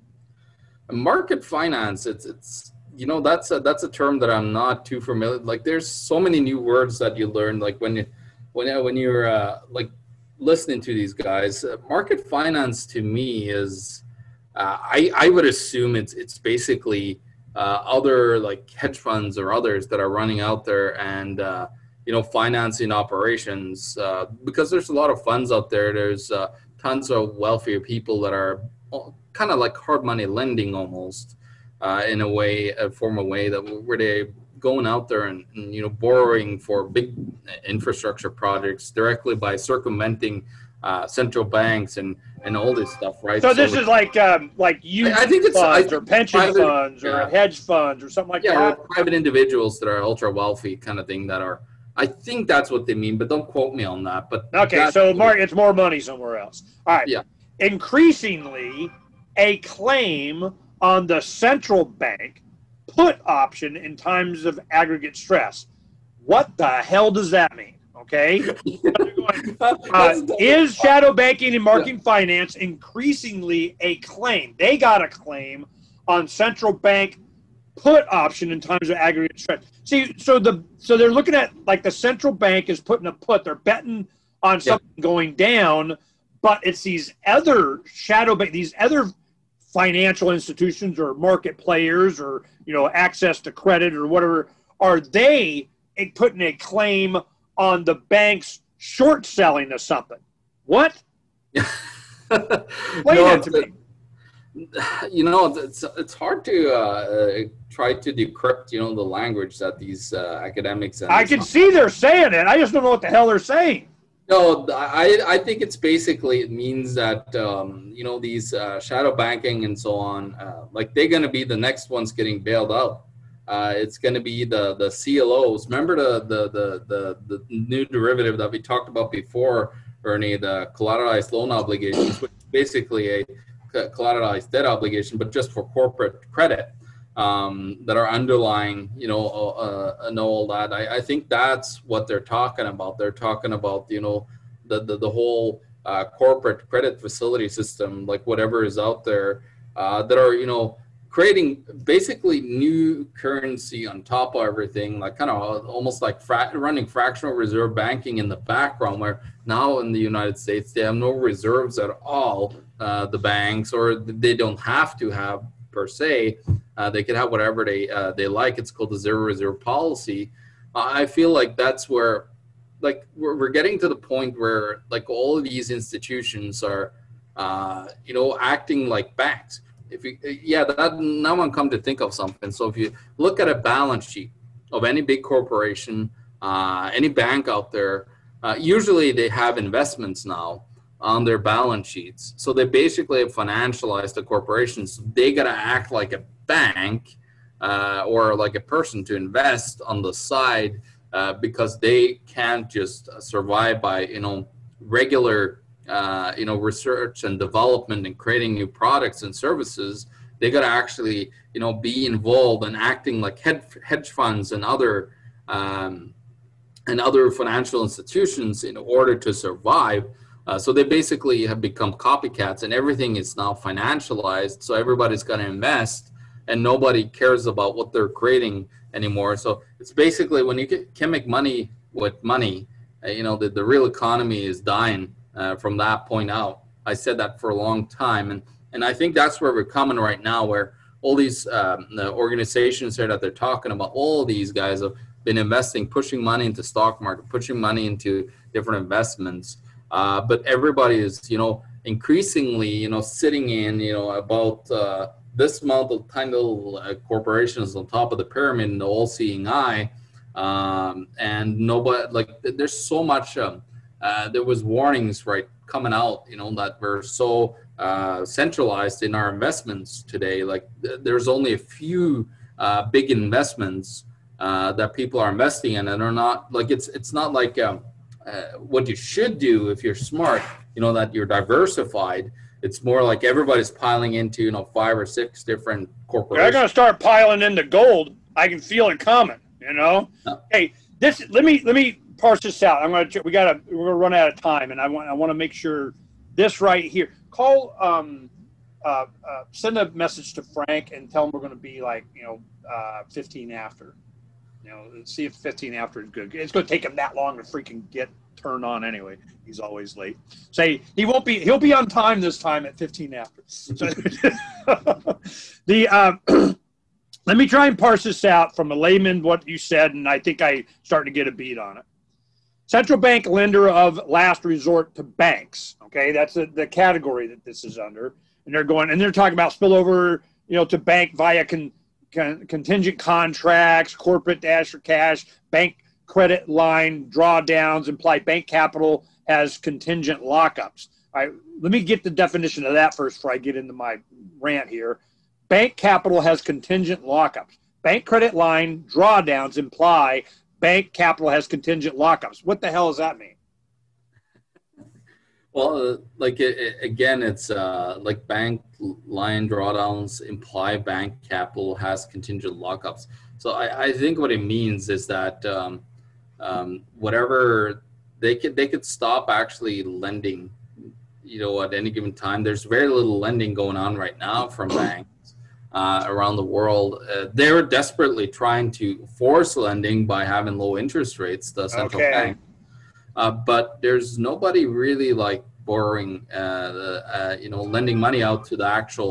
[SPEAKER 2] Market finance. It's that's a term that I'm not too familiar. Like, there's so many new words that you learn. Like when you're like listening to these guys, market finance to me is. I would assume it's basically other like hedge funds or others that are running out there and financing operations, because there's a lot of funds out there. There's tons of wealthier people that are kind of like hard money lending almost, in a formal way where they going out there and borrowing for big infrastructure projects directly by circumventing central banks and all this stuff, right?
[SPEAKER 1] So this is like youth funds or pension funds or hedge funds or something like that?
[SPEAKER 2] Yeah, or private individuals that are ultra wealthy kind of thing that are, I think that's what they mean, but don't quote me on that. But
[SPEAKER 1] okay, so Mark, it's more money somewhere else. All right.
[SPEAKER 2] Yeah.
[SPEAKER 1] Increasingly, a claim on the central bank put option in times of aggregate stress. What the hell does that mean? Okay. Is shadow banking and market finance increasingly a claim? They got a claim on central bank put option in times of aggregate stress. See, so they're looking at like the central bank is putting a put. They're betting on something going down, but it's these other shadow bank, these other financial institutions or market players or, access to credit or whatever, are they putting a claim on the bank's short selling of something? What? Explain that to me.
[SPEAKER 2] It's hard to try to decrypt, the language that these academics.
[SPEAKER 1] I can see they're saying it. I just don't know what the hell they're saying.
[SPEAKER 2] No, I think it's basically, it means that, these shadow banking and so on, like they're going to be the next ones getting bailed out. It's going to be the CLOs. Remember the new derivative that we talked about before, Ernie, the collateralized loan obligations, which is basically a collateralized debt obligation, but just for corporate credit, that are underlying, and all that. I think that's what they're talking about. They're talking about, the whole corporate credit facility system, like whatever is out there, that are, creating basically new currency on top of everything, like kind of almost like running fractional reserve banking in the background, where now in the United States, they have no reserves at all, the banks, or they don't have to have per se. They can have whatever they like. It's called the zero reserve policy. I feel like that's where, like, we're getting to the point where, like, all of these institutions are, acting like banks. Now I'm come to think of something. So if you look at a balance sheet of any big corporation, any bank out there, usually they have investments now on their balance sheets. So they basically have financialized the corporations. So they got to act like a bank or like a person to invest on the side, because they can't just survive by, regular research and development and creating new products and services. They got to actually, be involved and acting like hedge funds and other financial institutions in order to survive. So they basically have become copycats, and everything is now financialized. So everybody's going to invest, and nobody cares about what they're creating anymore. So it's basically, when you can make money with money, the real economy is dying. From that point out. I said that for a long time, and I think that's where we're coming right now, where all these the organizations here that they're talking about, all these guys have been investing, pushing money into stock market, pushing money into different investments, but everybody is increasingly sitting in about this amount of tiny little corporations on top of the pyramid in the all-seeing eye, and nobody, like, there's so much. There was warnings coming out, that we're so centralized in our investments today. Like, there's only a few big investments that people are investing in, and are not like, it's not like what you should do if you're smart, that you're diversified. It's more like everybody's piling into 5 or 6 different corporations.
[SPEAKER 1] They're going to start piling into gold. I can feel it coming. No. Hey, let me parse this out. We're gonna run out of time, and I want to make sure this right here. Call, send a message to Frank and tell him we're going to be 15 after. See if 15 after is good. It's going to take him that long to freaking get turned on anyway. He's always late. Say he'll be on time this time at 15 after. So, let me try and parse this out from a layman, what you said, and I think I starting to get a beat on it. Central bank lender of last resort to banks. Okay, that's the category that this is under, and they're talking about spillover, to bank via contingent contracts, corporate dash or cash, bank credit line drawdowns, imply bank capital has contingent lockups. All right, let me get the definition of that first before I get into my rant here. Bank capital has contingent lockups. Bank credit line drawdowns imply bank capital has contingent lockups. What the hell does that mean?
[SPEAKER 2] Well, again, it's like bank line drawdowns imply bank capital has contingent lockups. So I think what it means is that whatever they could stop actually lending, at any given time. There's very little lending going on right now from banks around the world. They're desperately trying to force lending by having low interest rates, the central bank. But there's nobody really borrowing, lending money out to the actual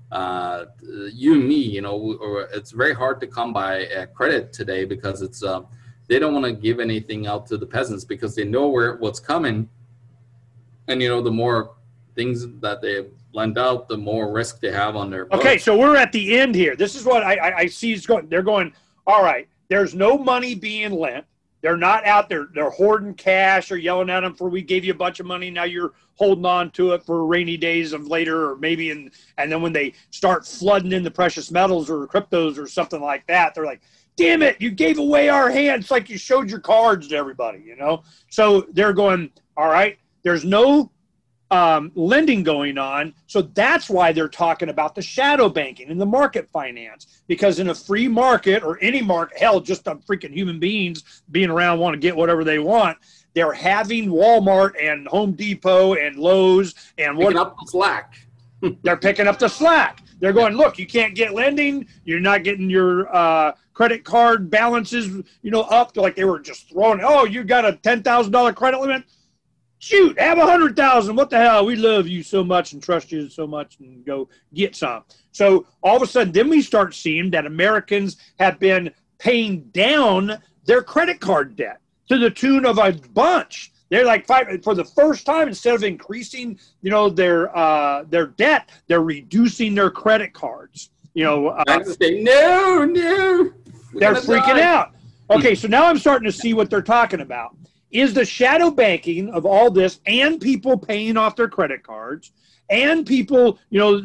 [SPEAKER 2] you and me, or it's very hard to come by credit today because it's they don't want to give anything out to the peasants because they know what's coming, and the more things that they lend out, the more risk they have on their books.
[SPEAKER 1] Okay, so we're at the end here. This is what I see is going. They're going, all right, there's no money being lent. They're not out there. They're hoarding cash or yelling at them for, we gave you a bunch of money, now you're holding on to it for rainy days of later, or maybe and then when they start flooding in the precious metals or cryptos or something like that, they're like, damn it, you gave away our hand. It's like you showed your cards to everybody, So they're going, all right, there's no lending going on. So that's why they're talking about the shadow banking and the market finance, because in a free market or any market, hell, just on freaking human beings being around want to get whatever they want, they're having Walmart and Home Depot and Lowe's and
[SPEAKER 2] picking up the slack.
[SPEAKER 1] They're picking up the slack. They're going, look, you can't get lending. You're not getting your credit card balances, up to, like they were just throwing, oh, you got a $10,000 credit limit? Shoot, have 100,000. What the hell? We love you so much and trust you so much, and go get some. So all of a sudden, then we start seeing that Americans have been paying down their credit card debt to the tune of a bunch. They're like for the first time, instead of increasing, their debt, they're reducing their credit cards.
[SPEAKER 2] No.
[SPEAKER 1] They're freaking out. Okay, so now I'm starting to see what they're talking about. Is the shadow banking of all this, and people paying off their credit cards, and people,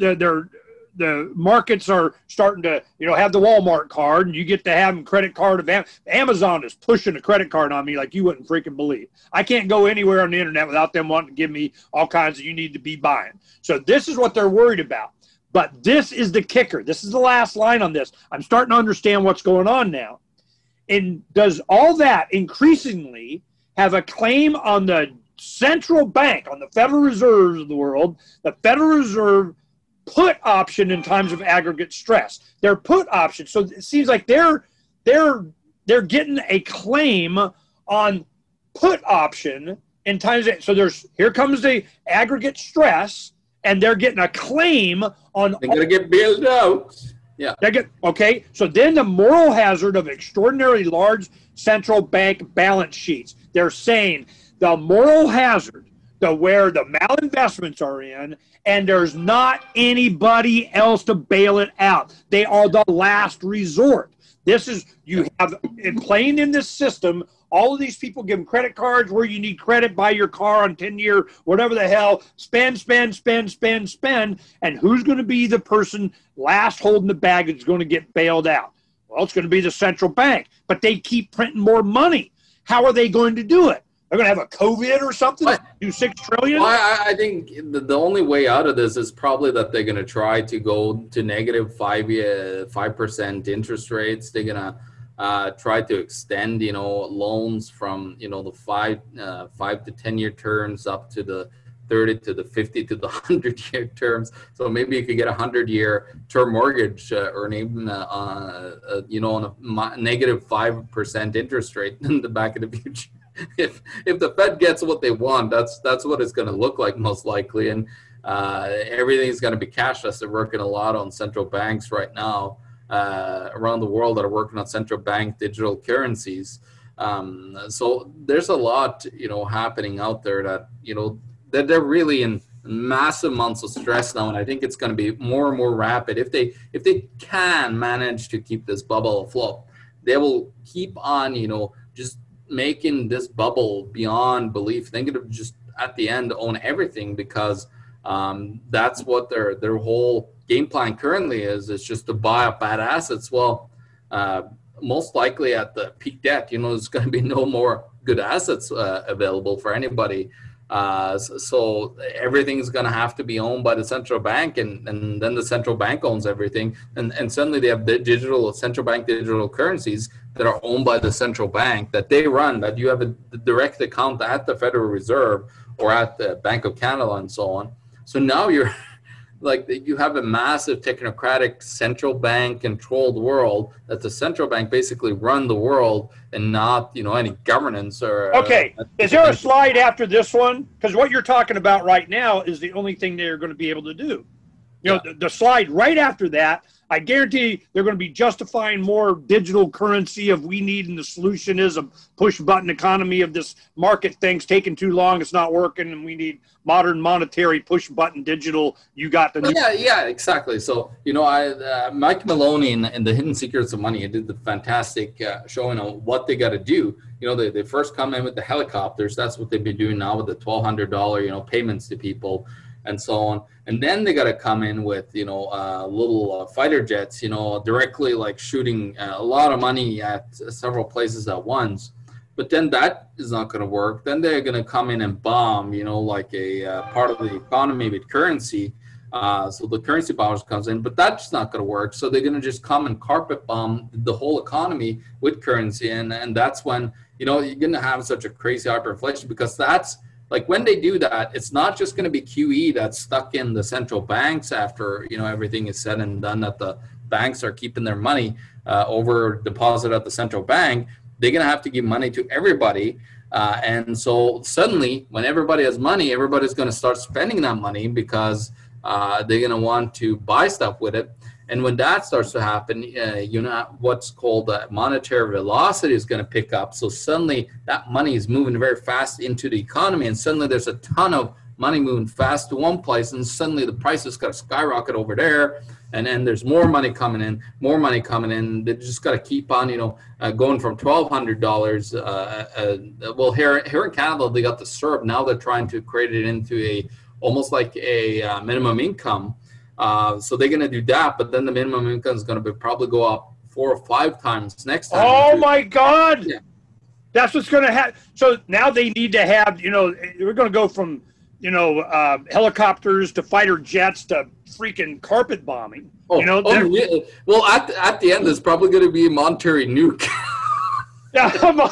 [SPEAKER 1] the markets are starting to, have the Walmart card, and you get to have a credit card of Amazon is pushing a credit card on me like you wouldn't freaking believe. I can't go anywhere on the internet without them wanting to give me all kinds of, you need to be buying. So this is what they're worried about. But this is the kicker. This is the last line on this. I'm starting to understand what's going on now. And does all that increasingly have a claim on the central bank, on the Federal Reserve of the world, the Federal Reserve put option in times of aggregate stress? Their put option. So it seems like they're getting a claim on put option in times. So here comes the aggregate stress, and they're getting a claim on.
[SPEAKER 2] They're gonna get bailed out. Yeah.
[SPEAKER 1] Okay. So then the moral hazard of extraordinarily large central bank balance sheets. They're saying the moral hazard, where the malinvestments are in, and there's not anybody else to bail it out. They are the last resort. This is, you have, in playing in this system, all of these people give them credit cards where you need credit, buy your car on 10-year, whatever the hell, spend. And who's going to be the person last holding the bag that's going to get bailed out? Well, it's going to be the central bank, but they keep printing more money. How are they going to do it? They're going to have a COVID or something, do $6 trillion?
[SPEAKER 2] Well, I think the only way out of this is probably that they're going to try to go to negative 5% interest rates. They're going to try to extend, loans from, the 5 to 10 year terms up to the 30 to the 50 to the 100-year terms. So maybe you could get a 100-year term mortgage earning, on a negative 5% interest rate in the back of the future. If the Fed gets what they want, that's what it's going to look like most likely, and everything's going to be cashless. They're working a lot on central banks right now around the world that are working on central bank digital currencies. So there's a lot happening out there that that they're really in massive amounts of stress now, and I think it's going to be more and more rapid. If they can manage to keep this bubble afloat, they will keep on just making this bubble beyond belief. They could just at the end own everything, because that's what their whole game plan currently is just to buy up bad assets. Well, most likely at the peak debt, there's going to be no more good assets available for anybody. So everything's going to have to be owned by the central bank, and then the central bank owns everything. And suddenly they have the central bank digital currencies that are owned by the central bank, that they run, that you have a direct account at the Federal Reserve or at the Bank of Canada and so on. So now you're like, you have a massive technocratic central bank controlled world, that the central bank basically run the world and not, any governance or.
[SPEAKER 1] Okay. Is there a slide after this one? Because what you're talking about right now is the only thing they're going to be able to do. You know, the slide right after that, I guarantee they're going to be justifying more digital currency of we need, and the solution is a push-button economy of this market thing's taking too long, it's not working, and we need modern monetary push-button digital. You got the new.
[SPEAKER 2] Yeah, exactly. So, you know, Mike Maloney in The Hidden Secrets of Money did the fantastic showing on what they got to do. You know, they first come in with the helicopters. That's what they've been doing now with the $1,200, you know, payments to people and so on. And then they got to come in with, you know, little fighter jets, you know, directly like shooting a lot of money at several places at once. But then that is not going to work. Then they're going to come in and bomb, you know, like a part of the economy with currency. So the currency powers comes in, but that's not going to work. So they're going to just come and carpet bomb the whole economy with currency. And that's when, you know, you're going to have such a crazy hyperinflation, because that's, like, when they do that, it's not just going to be QE that's stuck in the central banks after, you know, everything is said and done, that the banks are keeping their money over deposit at the central bank. They're going to have to give money to everybody. And so suddenly, when everybody has money, everybody's going to start spending that money, because they're going to want to buy stuff with it. And when that starts to happen, you know, what's called monetary velocity is going to pick up. So suddenly that money is moving very fast into the economy, and suddenly there's a ton of money moving fast to one place, and suddenly the prices got to skyrocket over there, and then there's more money coming in. They just got to keep on, you know, going from $1,200. Well, here in Canada, they got the CERB. Now they're trying to create it into almost like a minimum income. So they're going to do that, but then the minimum income is going to probably go up 4 or 5 times next time.
[SPEAKER 1] Oh my God. Yeah. That's what's going to happen. So now they need to have, you know, we're going to go from, you know, helicopters to fighter jets to freaking carpet bombing. You know,
[SPEAKER 2] yeah. Well, at the end, there's probably going to be a monetary nuke.
[SPEAKER 1] Yeah.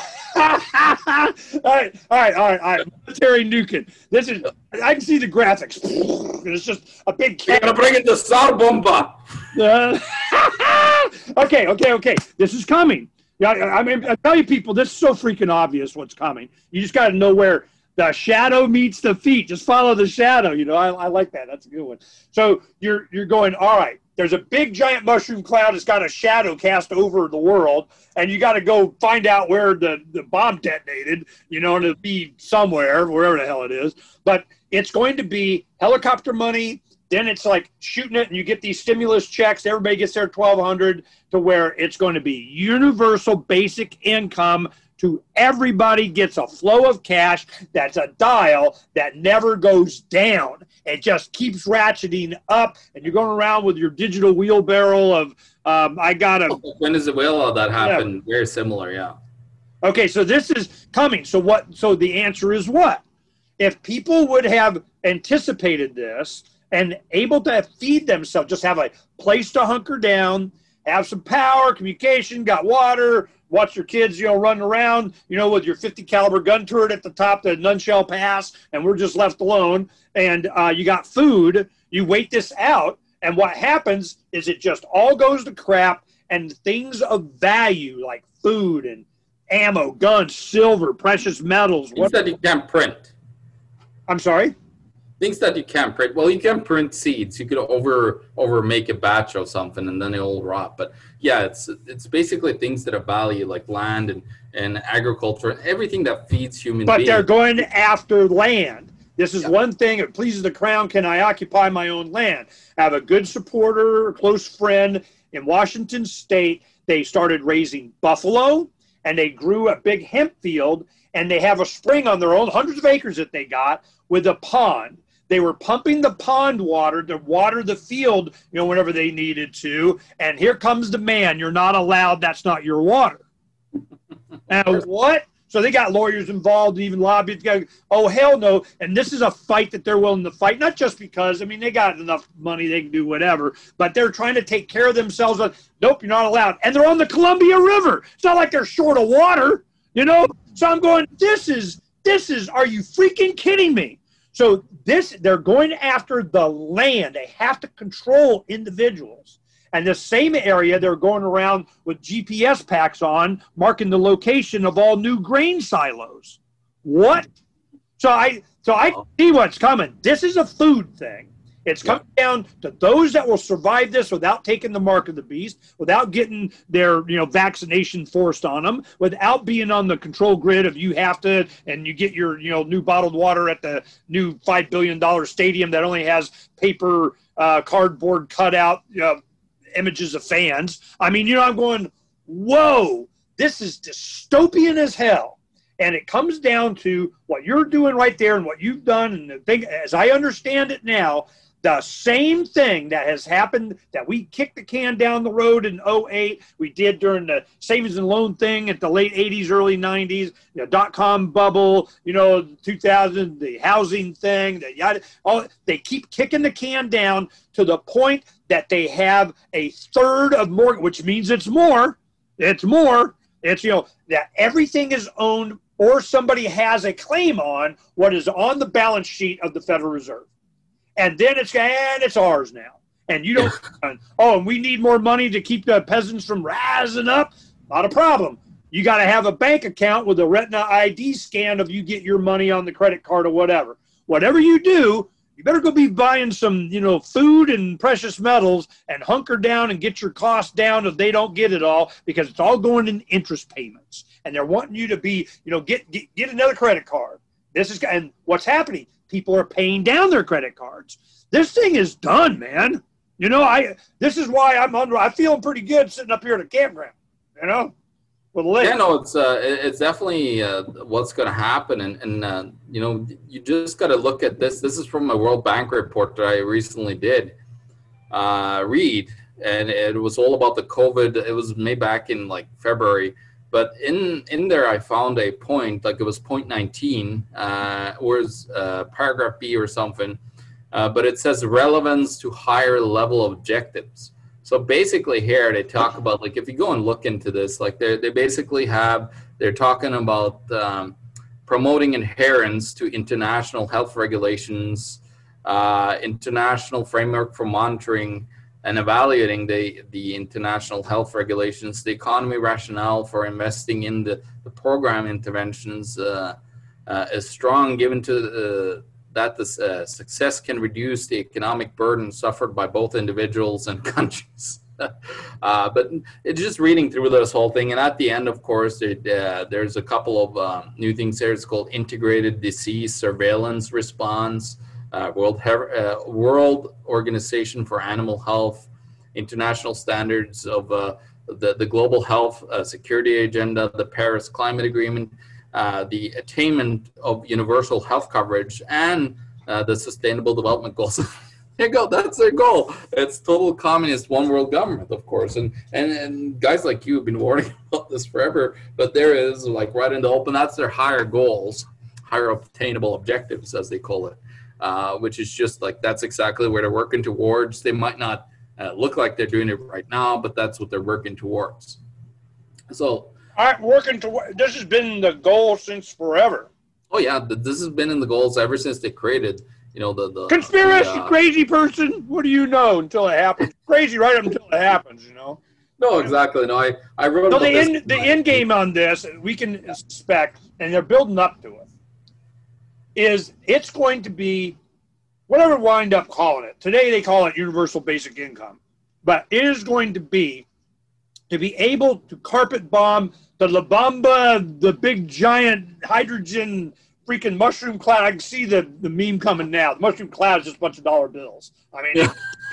[SPEAKER 1] All right. Monetary nuking. This is, I can see the graphics. It's just a big
[SPEAKER 2] You're going to bring it to Tsar Bomba.
[SPEAKER 1] Okay. This is coming. Yeah, I mean, I tell you people, this is so freaking obvious what's coming. You just got to know where the shadow meets the feet. Just follow the shadow. You know, I like that. That's a good one. So you're going, all right, there's a big giant mushroom cloud that's got a shadow cast over the world, and you got to go find out where the bomb detonated, you know, and it'll be somewhere, wherever the hell it is. But it's going to be helicopter money. Then it's like shooting it, and you get these stimulus checks. Everybody gets their $1,200, to where it's going to be universal basic income to everybody, gets a flow of cash that's a dial that never goes down. It just keeps ratcheting up, and you're going around with your digital wheelbarrow of
[SPEAKER 2] Venezuela, that happened. Very similar, yeah.
[SPEAKER 1] Okay, so this is coming. So the answer is what? If people would have anticipated this and able to feed themselves, just have a place to hunker down, have some power, communication, got water, watch your kids, you know, running around, you know, with your 50 caliber gun turret at the top that none shall pass, and we're just left alone, and you got food, you wait this out, and what happens is it just all goes to crap, and things of value like food and ammo, guns, silver, precious metals.
[SPEAKER 2] Things that you can't print.
[SPEAKER 1] I'm sorry?
[SPEAKER 2] Things that you can't print. Well, you can print seeds. You could over make a batch of something, and then it'll rot. But yeah, it's basically things that are value, like land and agriculture, everything that feeds human beings.
[SPEAKER 1] But they're going after land. This is one thing. It pleases the crown. Can I occupy my own land? I have a good supporter, a close friend in Washington State. They started raising buffalo, and they grew a big hemp field, and they have a spring on their own, hundreds of acres that they got, with a pond. They were pumping the pond water to water the field, you know, whenever they needed to. And here comes the man. You're not allowed. That's not your water. Now, what? So they got lawyers involved, even lobbyists. Oh, hell no. And this is a fight that they're willing to fight, not just because, I mean, they got enough money, they can do whatever, but they're trying to take care of themselves. Nope, you're not allowed. And they're on the Columbia River. It's not like they're short of water, you know? So I'm going, this is, are you freaking kidding me? So they're going after the land. They have to control individuals. And the same area, they're going around with GPS packs on, marking the location of all new grain silos. What? So I see what's coming. This is a food thing. It's coming down to those that will survive this without taking the mark of the beast, without getting their, vaccination forced on them, without being on the control grid of you have to, and you get your, new bottled water at the new $5 billion stadium that only has paper, cardboard cutout images of fans. I mean, I'm going, whoa, this is dystopian as hell. And it comes down to what you're doing right there and what you've done. And the thing, as I understand it now, the same thing that has happened, that we kicked the can down the road in 2008, we did during the savings and loan thing at the late 80s, early 90s, dot-com bubble, 2000, the housing thing, they keep kicking the can down to the point that they have a third of mortgage, which means it's more. It's, that everything is owned or somebody has a claim on what is on the balance sheet of the Federal Reserve. And then it's ours now. And you don't, and we need more money to keep the peasants from rising up. Not a problem. You got to have a bank account with a Retina ID scan of you get your money on the credit card or whatever. Whatever you do, you better go be buying some, food and precious metals and hunker down and get your costs down if they don't get it all, because it's all going in interest payments. And they're wanting you to be, get another credit card. And what's happening? People are paying down their credit cards. This thing is done, man. This is why I'm feeling pretty good sitting up here at a campground, with a lake.
[SPEAKER 2] Yeah, no, it's definitely what's going to happen. And you just got to look at this. This is from a World Bank report that I recently did read. And it was all about the COVID. It was made back in February. But in there, I found a point, it was point 19, or is paragraph B or something, but it says relevance to higher level objectives. So basically here they talk about, if you go and look into this, they basically they're talking about promoting adherence to international health regulations, international framework for monitoring and evaluating the international health regulations, the economy rationale for investing in the program interventions is strong, given to that the success can reduce the economic burden suffered by both individuals and countries. But it's just reading through this whole thing, and at the end, of course, there's a couple of new things there. It's called Integrated Disease Surveillance Response, World Organization for Animal Health, international standards of the Global Health Security Agenda, the Paris Climate Agreement, the attainment of universal health coverage, and the Sustainable Development Goals. There you go. That's their goal. It's total communist one world government, of course. And guys like you have been warning about this forever, but there is right in the open. That's their higher goals, higher obtainable objectives, as they call it. Which is just that's exactly where they're working towards. They might not look like they're doing it right now, but that's what they're working towards. So,
[SPEAKER 1] this has been the goal since forever.
[SPEAKER 2] Oh yeah, this has been in the goals ever since they created, the
[SPEAKER 1] conspiracy crazy person. What do you know until it happens? Crazy right up until it happens,
[SPEAKER 2] No, exactly. No, I wrote.
[SPEAKER 1] So the end game on this, we can expect, and they're building up to it, is it's going to be whatever wind up calling it. Today they call it universal basic income. But it is going to be able to carpet bomb the La Bamba, the big giant hydrogen freaking mushroom cloud. I can see the meme coming now. The mushroom cloud is just a bunch of dollar bills. I mean,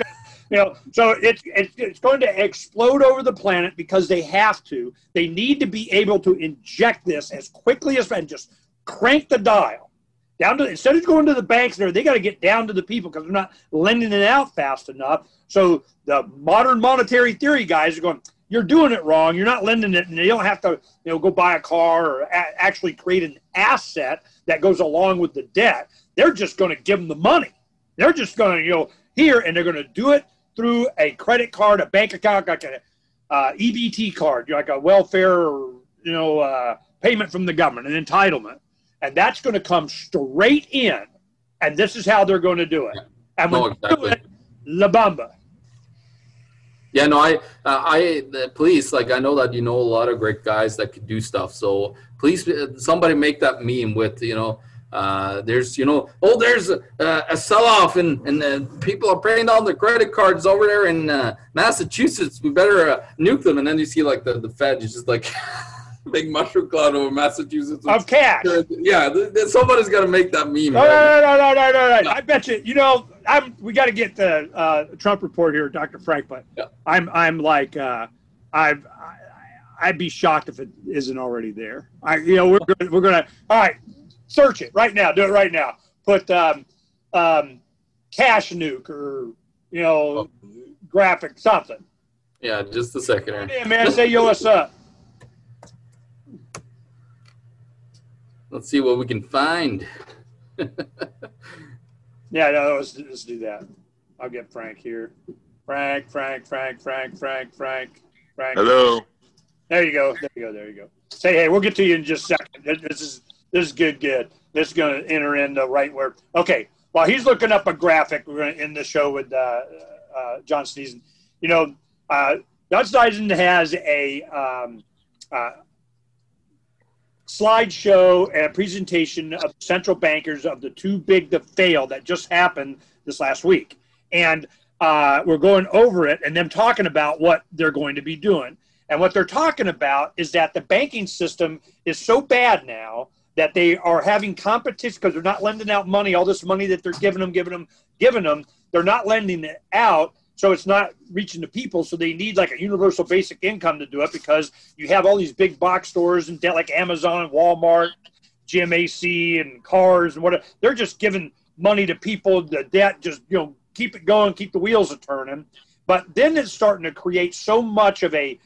[SPEAKER 1] so it's going to explode over the planet because they have to. They need to be able to inject this as quickly as and just crank the dial. Instead of going to the banks there, they got to get down to the people because they're not lending it out fast enough. So the modern monetary theory guys are going, you're doing it wrong. You're not lending it, and they don't have to, go buy a car or actually create an asset that goes along with the debt. They're just going to give them the money. They're just going to, here, and they're going to do it through a credit card, a bank account, like a EBT card, like a welfare, payment from the government, an entitlement. And that's going to come straight in, and this is how they're going to do it. And when they do it, La Bamba.
[SPEAKER 2] Yeah, no, please, I know that a lot of great guys that could do stuff. So please, somebody make that meme with, There's, there's a sell-off and people are paying down their credit cards over there in Massachusetts. We better nuke them. And then you see like the Fed is just like big mushroom cloud over Massachusetts.
[SPEAKER 1] Of cash.
[SPEAKER 2] Yeah, somebody's got to make that meme.
[SPEAKER 1] No. I bet you, we got to get the Trump report here, Dr. Frank, but yeah. I'm like, I'd be shocked if it isn't already there. We're gonna, all right, search it right now. Do it right now. Put cash nuke or graphic something.
[SPEAKER 2] Yeah, just a second.
[SPEAKER 1] Yeah, man, say yo, what's up?
[SPEAKER 2] Let's see what we can find.
[SPEAKER 1] Yeah, no, let's do that. I'll get Frank here. Frank.
[SPEAKER 3] Hello.
[SPEAKER 1] There you go. Say, hey, we'll get to you in just a second. This is good. This is going to enter in the right word. Okay. While he's looking up a graphic, we're going to end the show with John Sneesen. John Sneesen has a slideshow and a presentation of central bankers of the too big to fail that just happened this last week. And we're going over it and them talking about what they're going to be doing. And what they're talking about is that the banking system is so bad now that they are having competition because they're not lending out money, all this money that they're giving them, they're not lending it out. So it's not reaching the people. So they need like a universal basic income to do it because you have all these big box stores and like Amazon and Walmart, GMAC and cars and whatever. They're just giving money to people. The debt just, keep it going, keep the wheels a turning. But then it's starting to create so much of a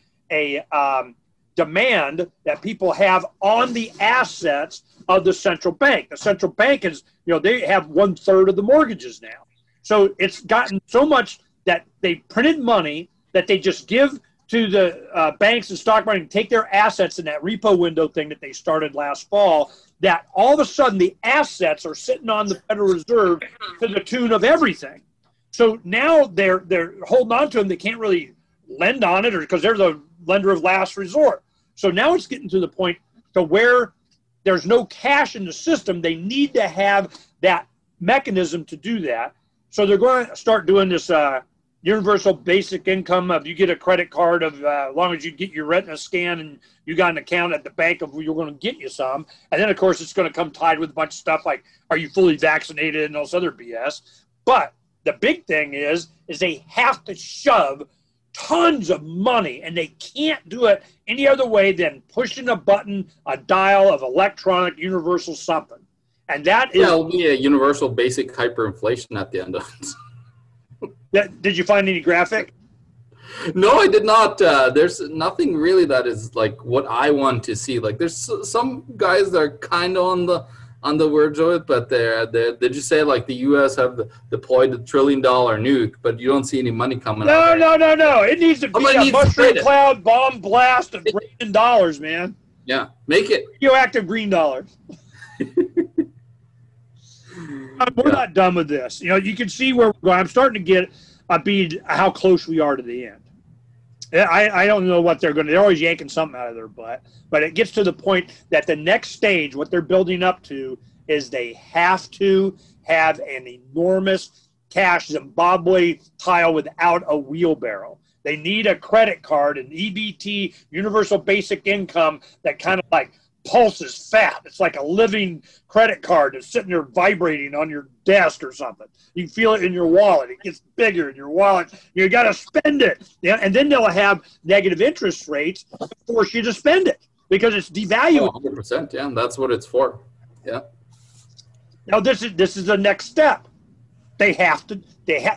[SPEAKER 1] demand that people have on the assets of the central bank. The central bank is, they have 1/3 of the mortgages now. So it's gotten so much that they printed money that they just give to the banks and stock market and take their assets in that repo window thing that they started last fall, that all of a sudden the assets are sitting on the Federal Reserve to the tune of everything. So now they're holding on to them. They can't really lend on it because they're the lender of last resort. So now it's getting to the point to where there's no cash in the system. They need to have that mechanism to do that. So they're going to start doing this universal basic income of you get a credit card of as long as you get your retina scan and you got an account at the bank of you're going to get you some. And then, of course, it's going to come tied with a bunch of stuff like are you fully vaccinated and all this other BS. But the big thing is they have to shove tons of money, and they can't do it any other way than pushing a button, a dial of electronic universal something. And that is...
[SPEAKER 2] it'll be a universal basic hyperinflation at the end of it.
[SPEAKER 1] Did you find any graphic?
[SPEAKER 2] No, I did not. There's nothing really that is like what I want to see. Like there's some guys that are kind of on the verge of it, but they just say like the U.S. have deployed $1 trillion nuke, but you don't see any money coming out.
[SPEAKER 1] No. It needs to be a mushroom cloud bomb blast of green dollars, man.
[SPEAKER 2] Yeah, make it.
[SPEAKER 1] Radioactive green dollars. We're not done with this. You can see where we're going. I'm starting to get a bead how close we are to the end. I don't know what they're always yanking something out of their butt, but it gets to the point that the next stage, what they're building up to, is they have to have an enormous cash Zimbabwe tile without a wheelbarrow. They need a credit card, an EBT, universal basic income, that kind of like pulses fat. It's like a living credit card that's sitting there vibrating on your desk or something. You can feel it in your wallet. It gets bigger in your wallet. You got to spend it. Yeah, and then they'll have negative interest rates to force you to spend it because it's devaluing.
[SPEAKER 2] 100%. Yeah, that's what it's for. Yeah.
[SPEAKER 1] Now this is the next step. They have to do it.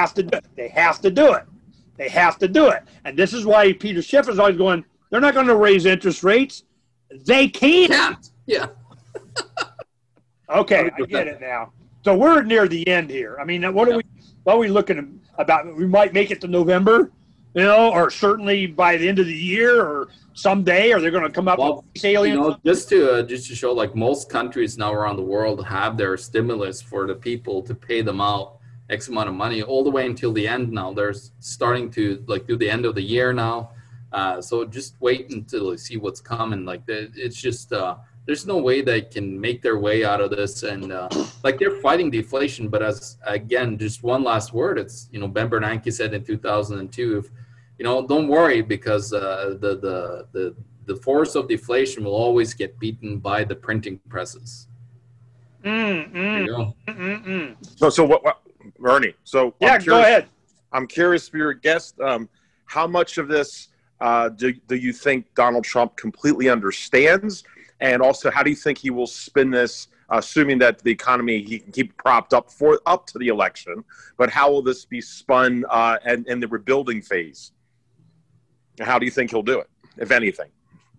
[SPEAKER 1] And this is why Peter Schiff is always going, they're not going to raise interest rates. They can't.
[SPEAKER 2] Yeah.
[SPEAKER 1] Okay, 100%. I get it now. So we're near the end here. I mean, what are we looking about? We might make it to November, or certainly by the end of the year, or someday. Are they going to come up with aliens?
[SPEAKER 2] Just to show, like most countries now around the world have their stimulus for the people to pay them out X amount of money all the way until the end. Now they're starting to do the end of the year now. So just wait until you see what's coming. Like it's just there's no way they can make their way out of this. And like they're fighting deflation, but as again, just one last word, it's, you know, Ben Bernanke said in 2002, if, you know, don't worry, because the force of deflation will always get beaten by the printing presses. There you go.
[SPEAKER 3] So what, Bernie? So
[SPEAKER 1] yeah, go ahead.
[SPEAKER 3] I'm curious for your guest. How much of this do you think Donald Trump completely understands? And also, how do you think he will spin this, assuming that the economy he can keep propped up to the election? But how will this be spun in the rebuilding phase? How do you think he'll do it, if anything?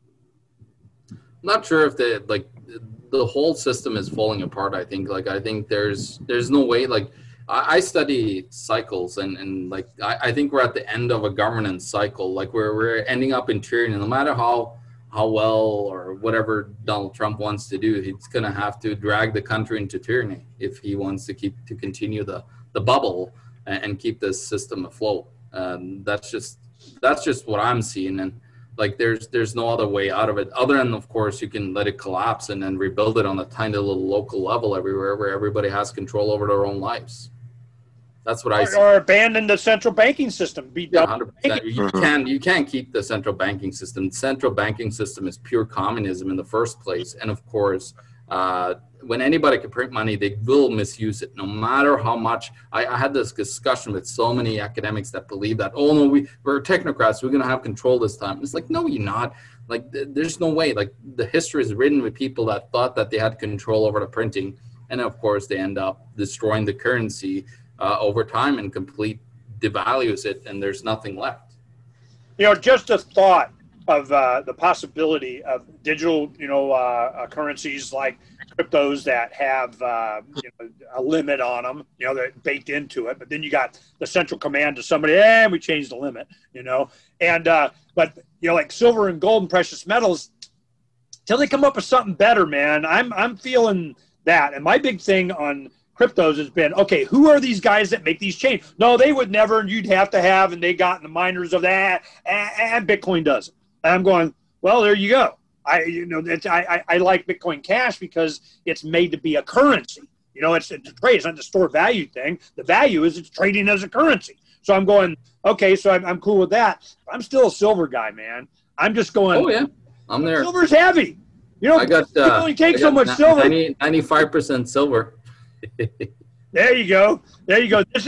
[SPEAKER 2] I'm not sure if the whole system is falling apart. I think there's no way. Like I study cycles, and like I think we're at the end of a governance cycle. Like we're ending up in tyranny. No matter how well or whatever Donald Trump wants to do, he's going to have to drag the country into tyranny if he wants to continue the bubble and keep this system afloat. That's just what I'm seeing. And like there's no other way out of it other than, of course, you can let it collapse and then rebuild it on a tiny little local level everywhere where everybody has control over their own lives. That's what I see.
[SPEAKER 1] Or abandon the central banking system. Be done.
[SPEAKER 2] 100%. You can't keep the central banking system. The central banking system is pure communism in the first place. And of course, when anybody can print money, they will misuse it, no matter how much. I had this discussion with so many academics that believe that, oh no, we're technocrats, we're going to have control this time. It's like, no, you're not. Like, there's no way. Like, the history is written with people that thought that they had control over the printing. And of course, they end up destroying the currency over time and complete devalues it, and there's nothing left.
[SPEAKER 1] You know, just a thought of the possibility of digital, currencies like cryptos that have a limit on them, that baked into it. But then you got the central command to somebody, and we changed the limit, And but like silver and gold and precious metals, till they come up with something better, man. I'm feeling that. And my big thing on cryptos has been, okay, who are these guys that make these changes? No, they would never, and you'd have to have, and they got the miners of that, and Bitcoin does it. And I'm going, well, there you go. I like Bitcoin Cash because it's made to be a currency. It's a trade. It's not the store value thing. The value is it's trading as a currency. So I'm going, okay, so I'm cool with that. I'm still a silver guy, man. I'm just going,
[SPEAKER 2] oh, yeah, I'm there.
[SPEAKER 1] Silver's heavy.
[SPEAKER 2] I got,
[SPEAKER 1] you only take so much silver.
[SPEAKER 2] 95% silver.
[SPEAKER 1] There you go. But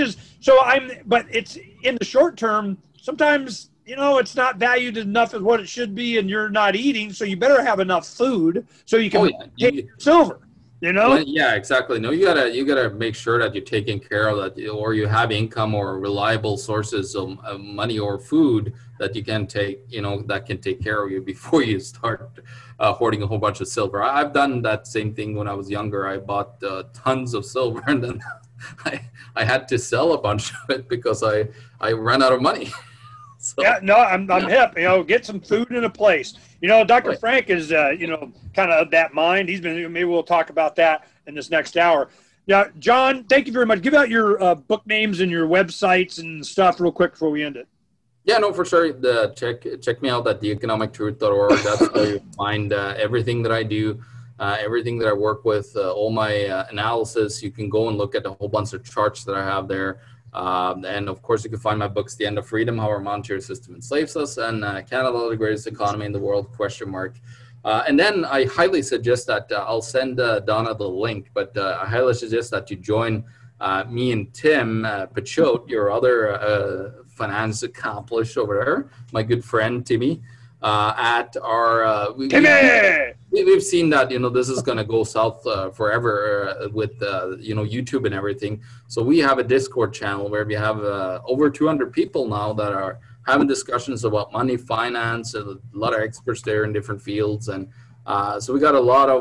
[SPEAKER 1] it's in the short term, sometimes, it's not valued enough as what it should be, and you're not eating, so you better have enough food so you can take your silver,
[SPEAKER 2] Well, yeah, exactly. No, you gotta make sure that you're taking care of that, or you have income or reliable sources of money or food that you can take, that can take care of you before you start hoarding a whole bunch of silver. I've done that same thing when I was younger. I bought tons of silver, and then I had to sell a bunch of it because I ran out of money. So,
[SPEAKER 1] yeah, no, I'm hip. Get some food in a place. Dr.
[SPEAKER 2] Right.
[SPEAKER 1] Frank is, kind of that mind. He's been. Maybe we'll talk about that in this next hour. Yeah, John, thank you very much. Give out your book names and your websites and stuff real quick before we end it.
[SPEAKER 2] Yeah, no, for sure. Check me out at theeconomictruth.org. That's where you find everything that I do, everything that I work with, all my analysis. You can go and look at a whole bunch of charts that I have there. And of course, you can find my books, The End of Freedom, How Our Monetary System Enslaves Us, and Canada, the Greatest Economy in the World, ? And then I highly suggest that I'll send Donna the link, but I highly suggest that you join me and Tim Pachote, your other finance accomplice over there, my good friend Timmy, at our we've seen that this is going to go south forever with YouTube and everything. So we have a Discord channel where we have over 200 people now that are having discussions about money, finance, a lot of experts there in different fields, and so we got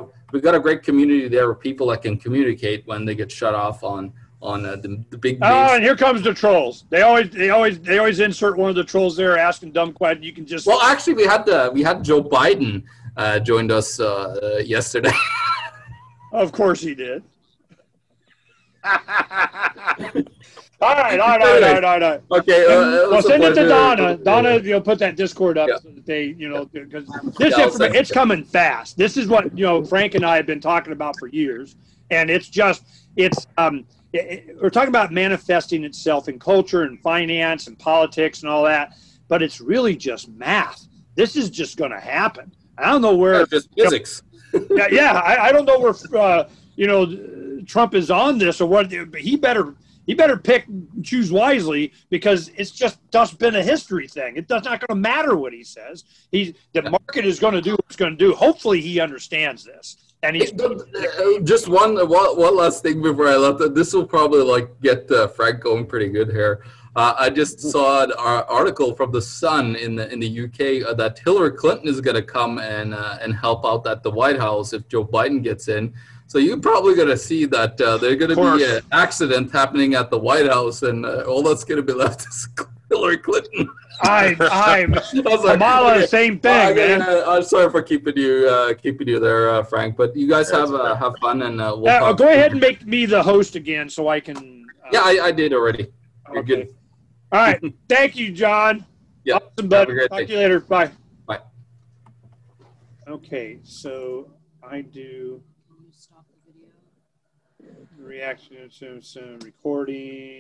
[SPEAKER 2] a great community there of people that can communicate when they get shut off on the big.
[SPEAKER 1] Oh, and here comes the trolls. They always insert one of the trolls there asking dumb questions. You can just.
[SPEAKER 2] Well, actually, we had Joe Biden joined us yesterday.
[SPEAKER 1] Of course he did. All right.
[SPEAKER 2] Okay.
[SPEAKER 1] Well, send it to Donna. Donna, put that Discord up so that they, because this information, it's coming fast. This is what, Frank and I have been talking about for years. And it's just, we're talking about manifesting itself in culture and finance and politics and all that, but it's really just math. This is just going to happen. I don't know where.
[SPEAKER 2] Just physics.
[SPEAKER 1] I don't know where, Trump is on this or what, but he better choose wisely, because it's just been a history thing. It's not going to matter what he says. The market is going to do what it's going to do. Hopefully he understands this. And he's
[SPEAKER 2] just one last thing before I left. This will probably get Frank going pretty good here. I just saw an article from the Sun in the UK that Hillary Clinton is going to come and help out at the White House if Joe Biden gets in. So you're probably going to see that there's going to be an accident happening at the White House, and all that's going to be left is Hillary Clinton.
[SPEAKER 1] Kamala, same thing, man.
[SPEAKER 2] I'm sorry for keeping you there, Frank. But you guys have fun, and we'll talk.
[SPEAKER 1] Go ahead and make me the host again, so I can.
[SPEAKER 2] I did already. You're
[SPEAKER 1] okay.
[SPEAKER 2] good.
[SPEAKER 1] All right. Thank you, John.
[SPEAKER 2] Yeah.
[SPEAKER 1] Awesome, bud. Talk to you later. Bye.
[SPEAKER 2] Bye.
[SPEAKER 1] Okay, so I do reaction to recording.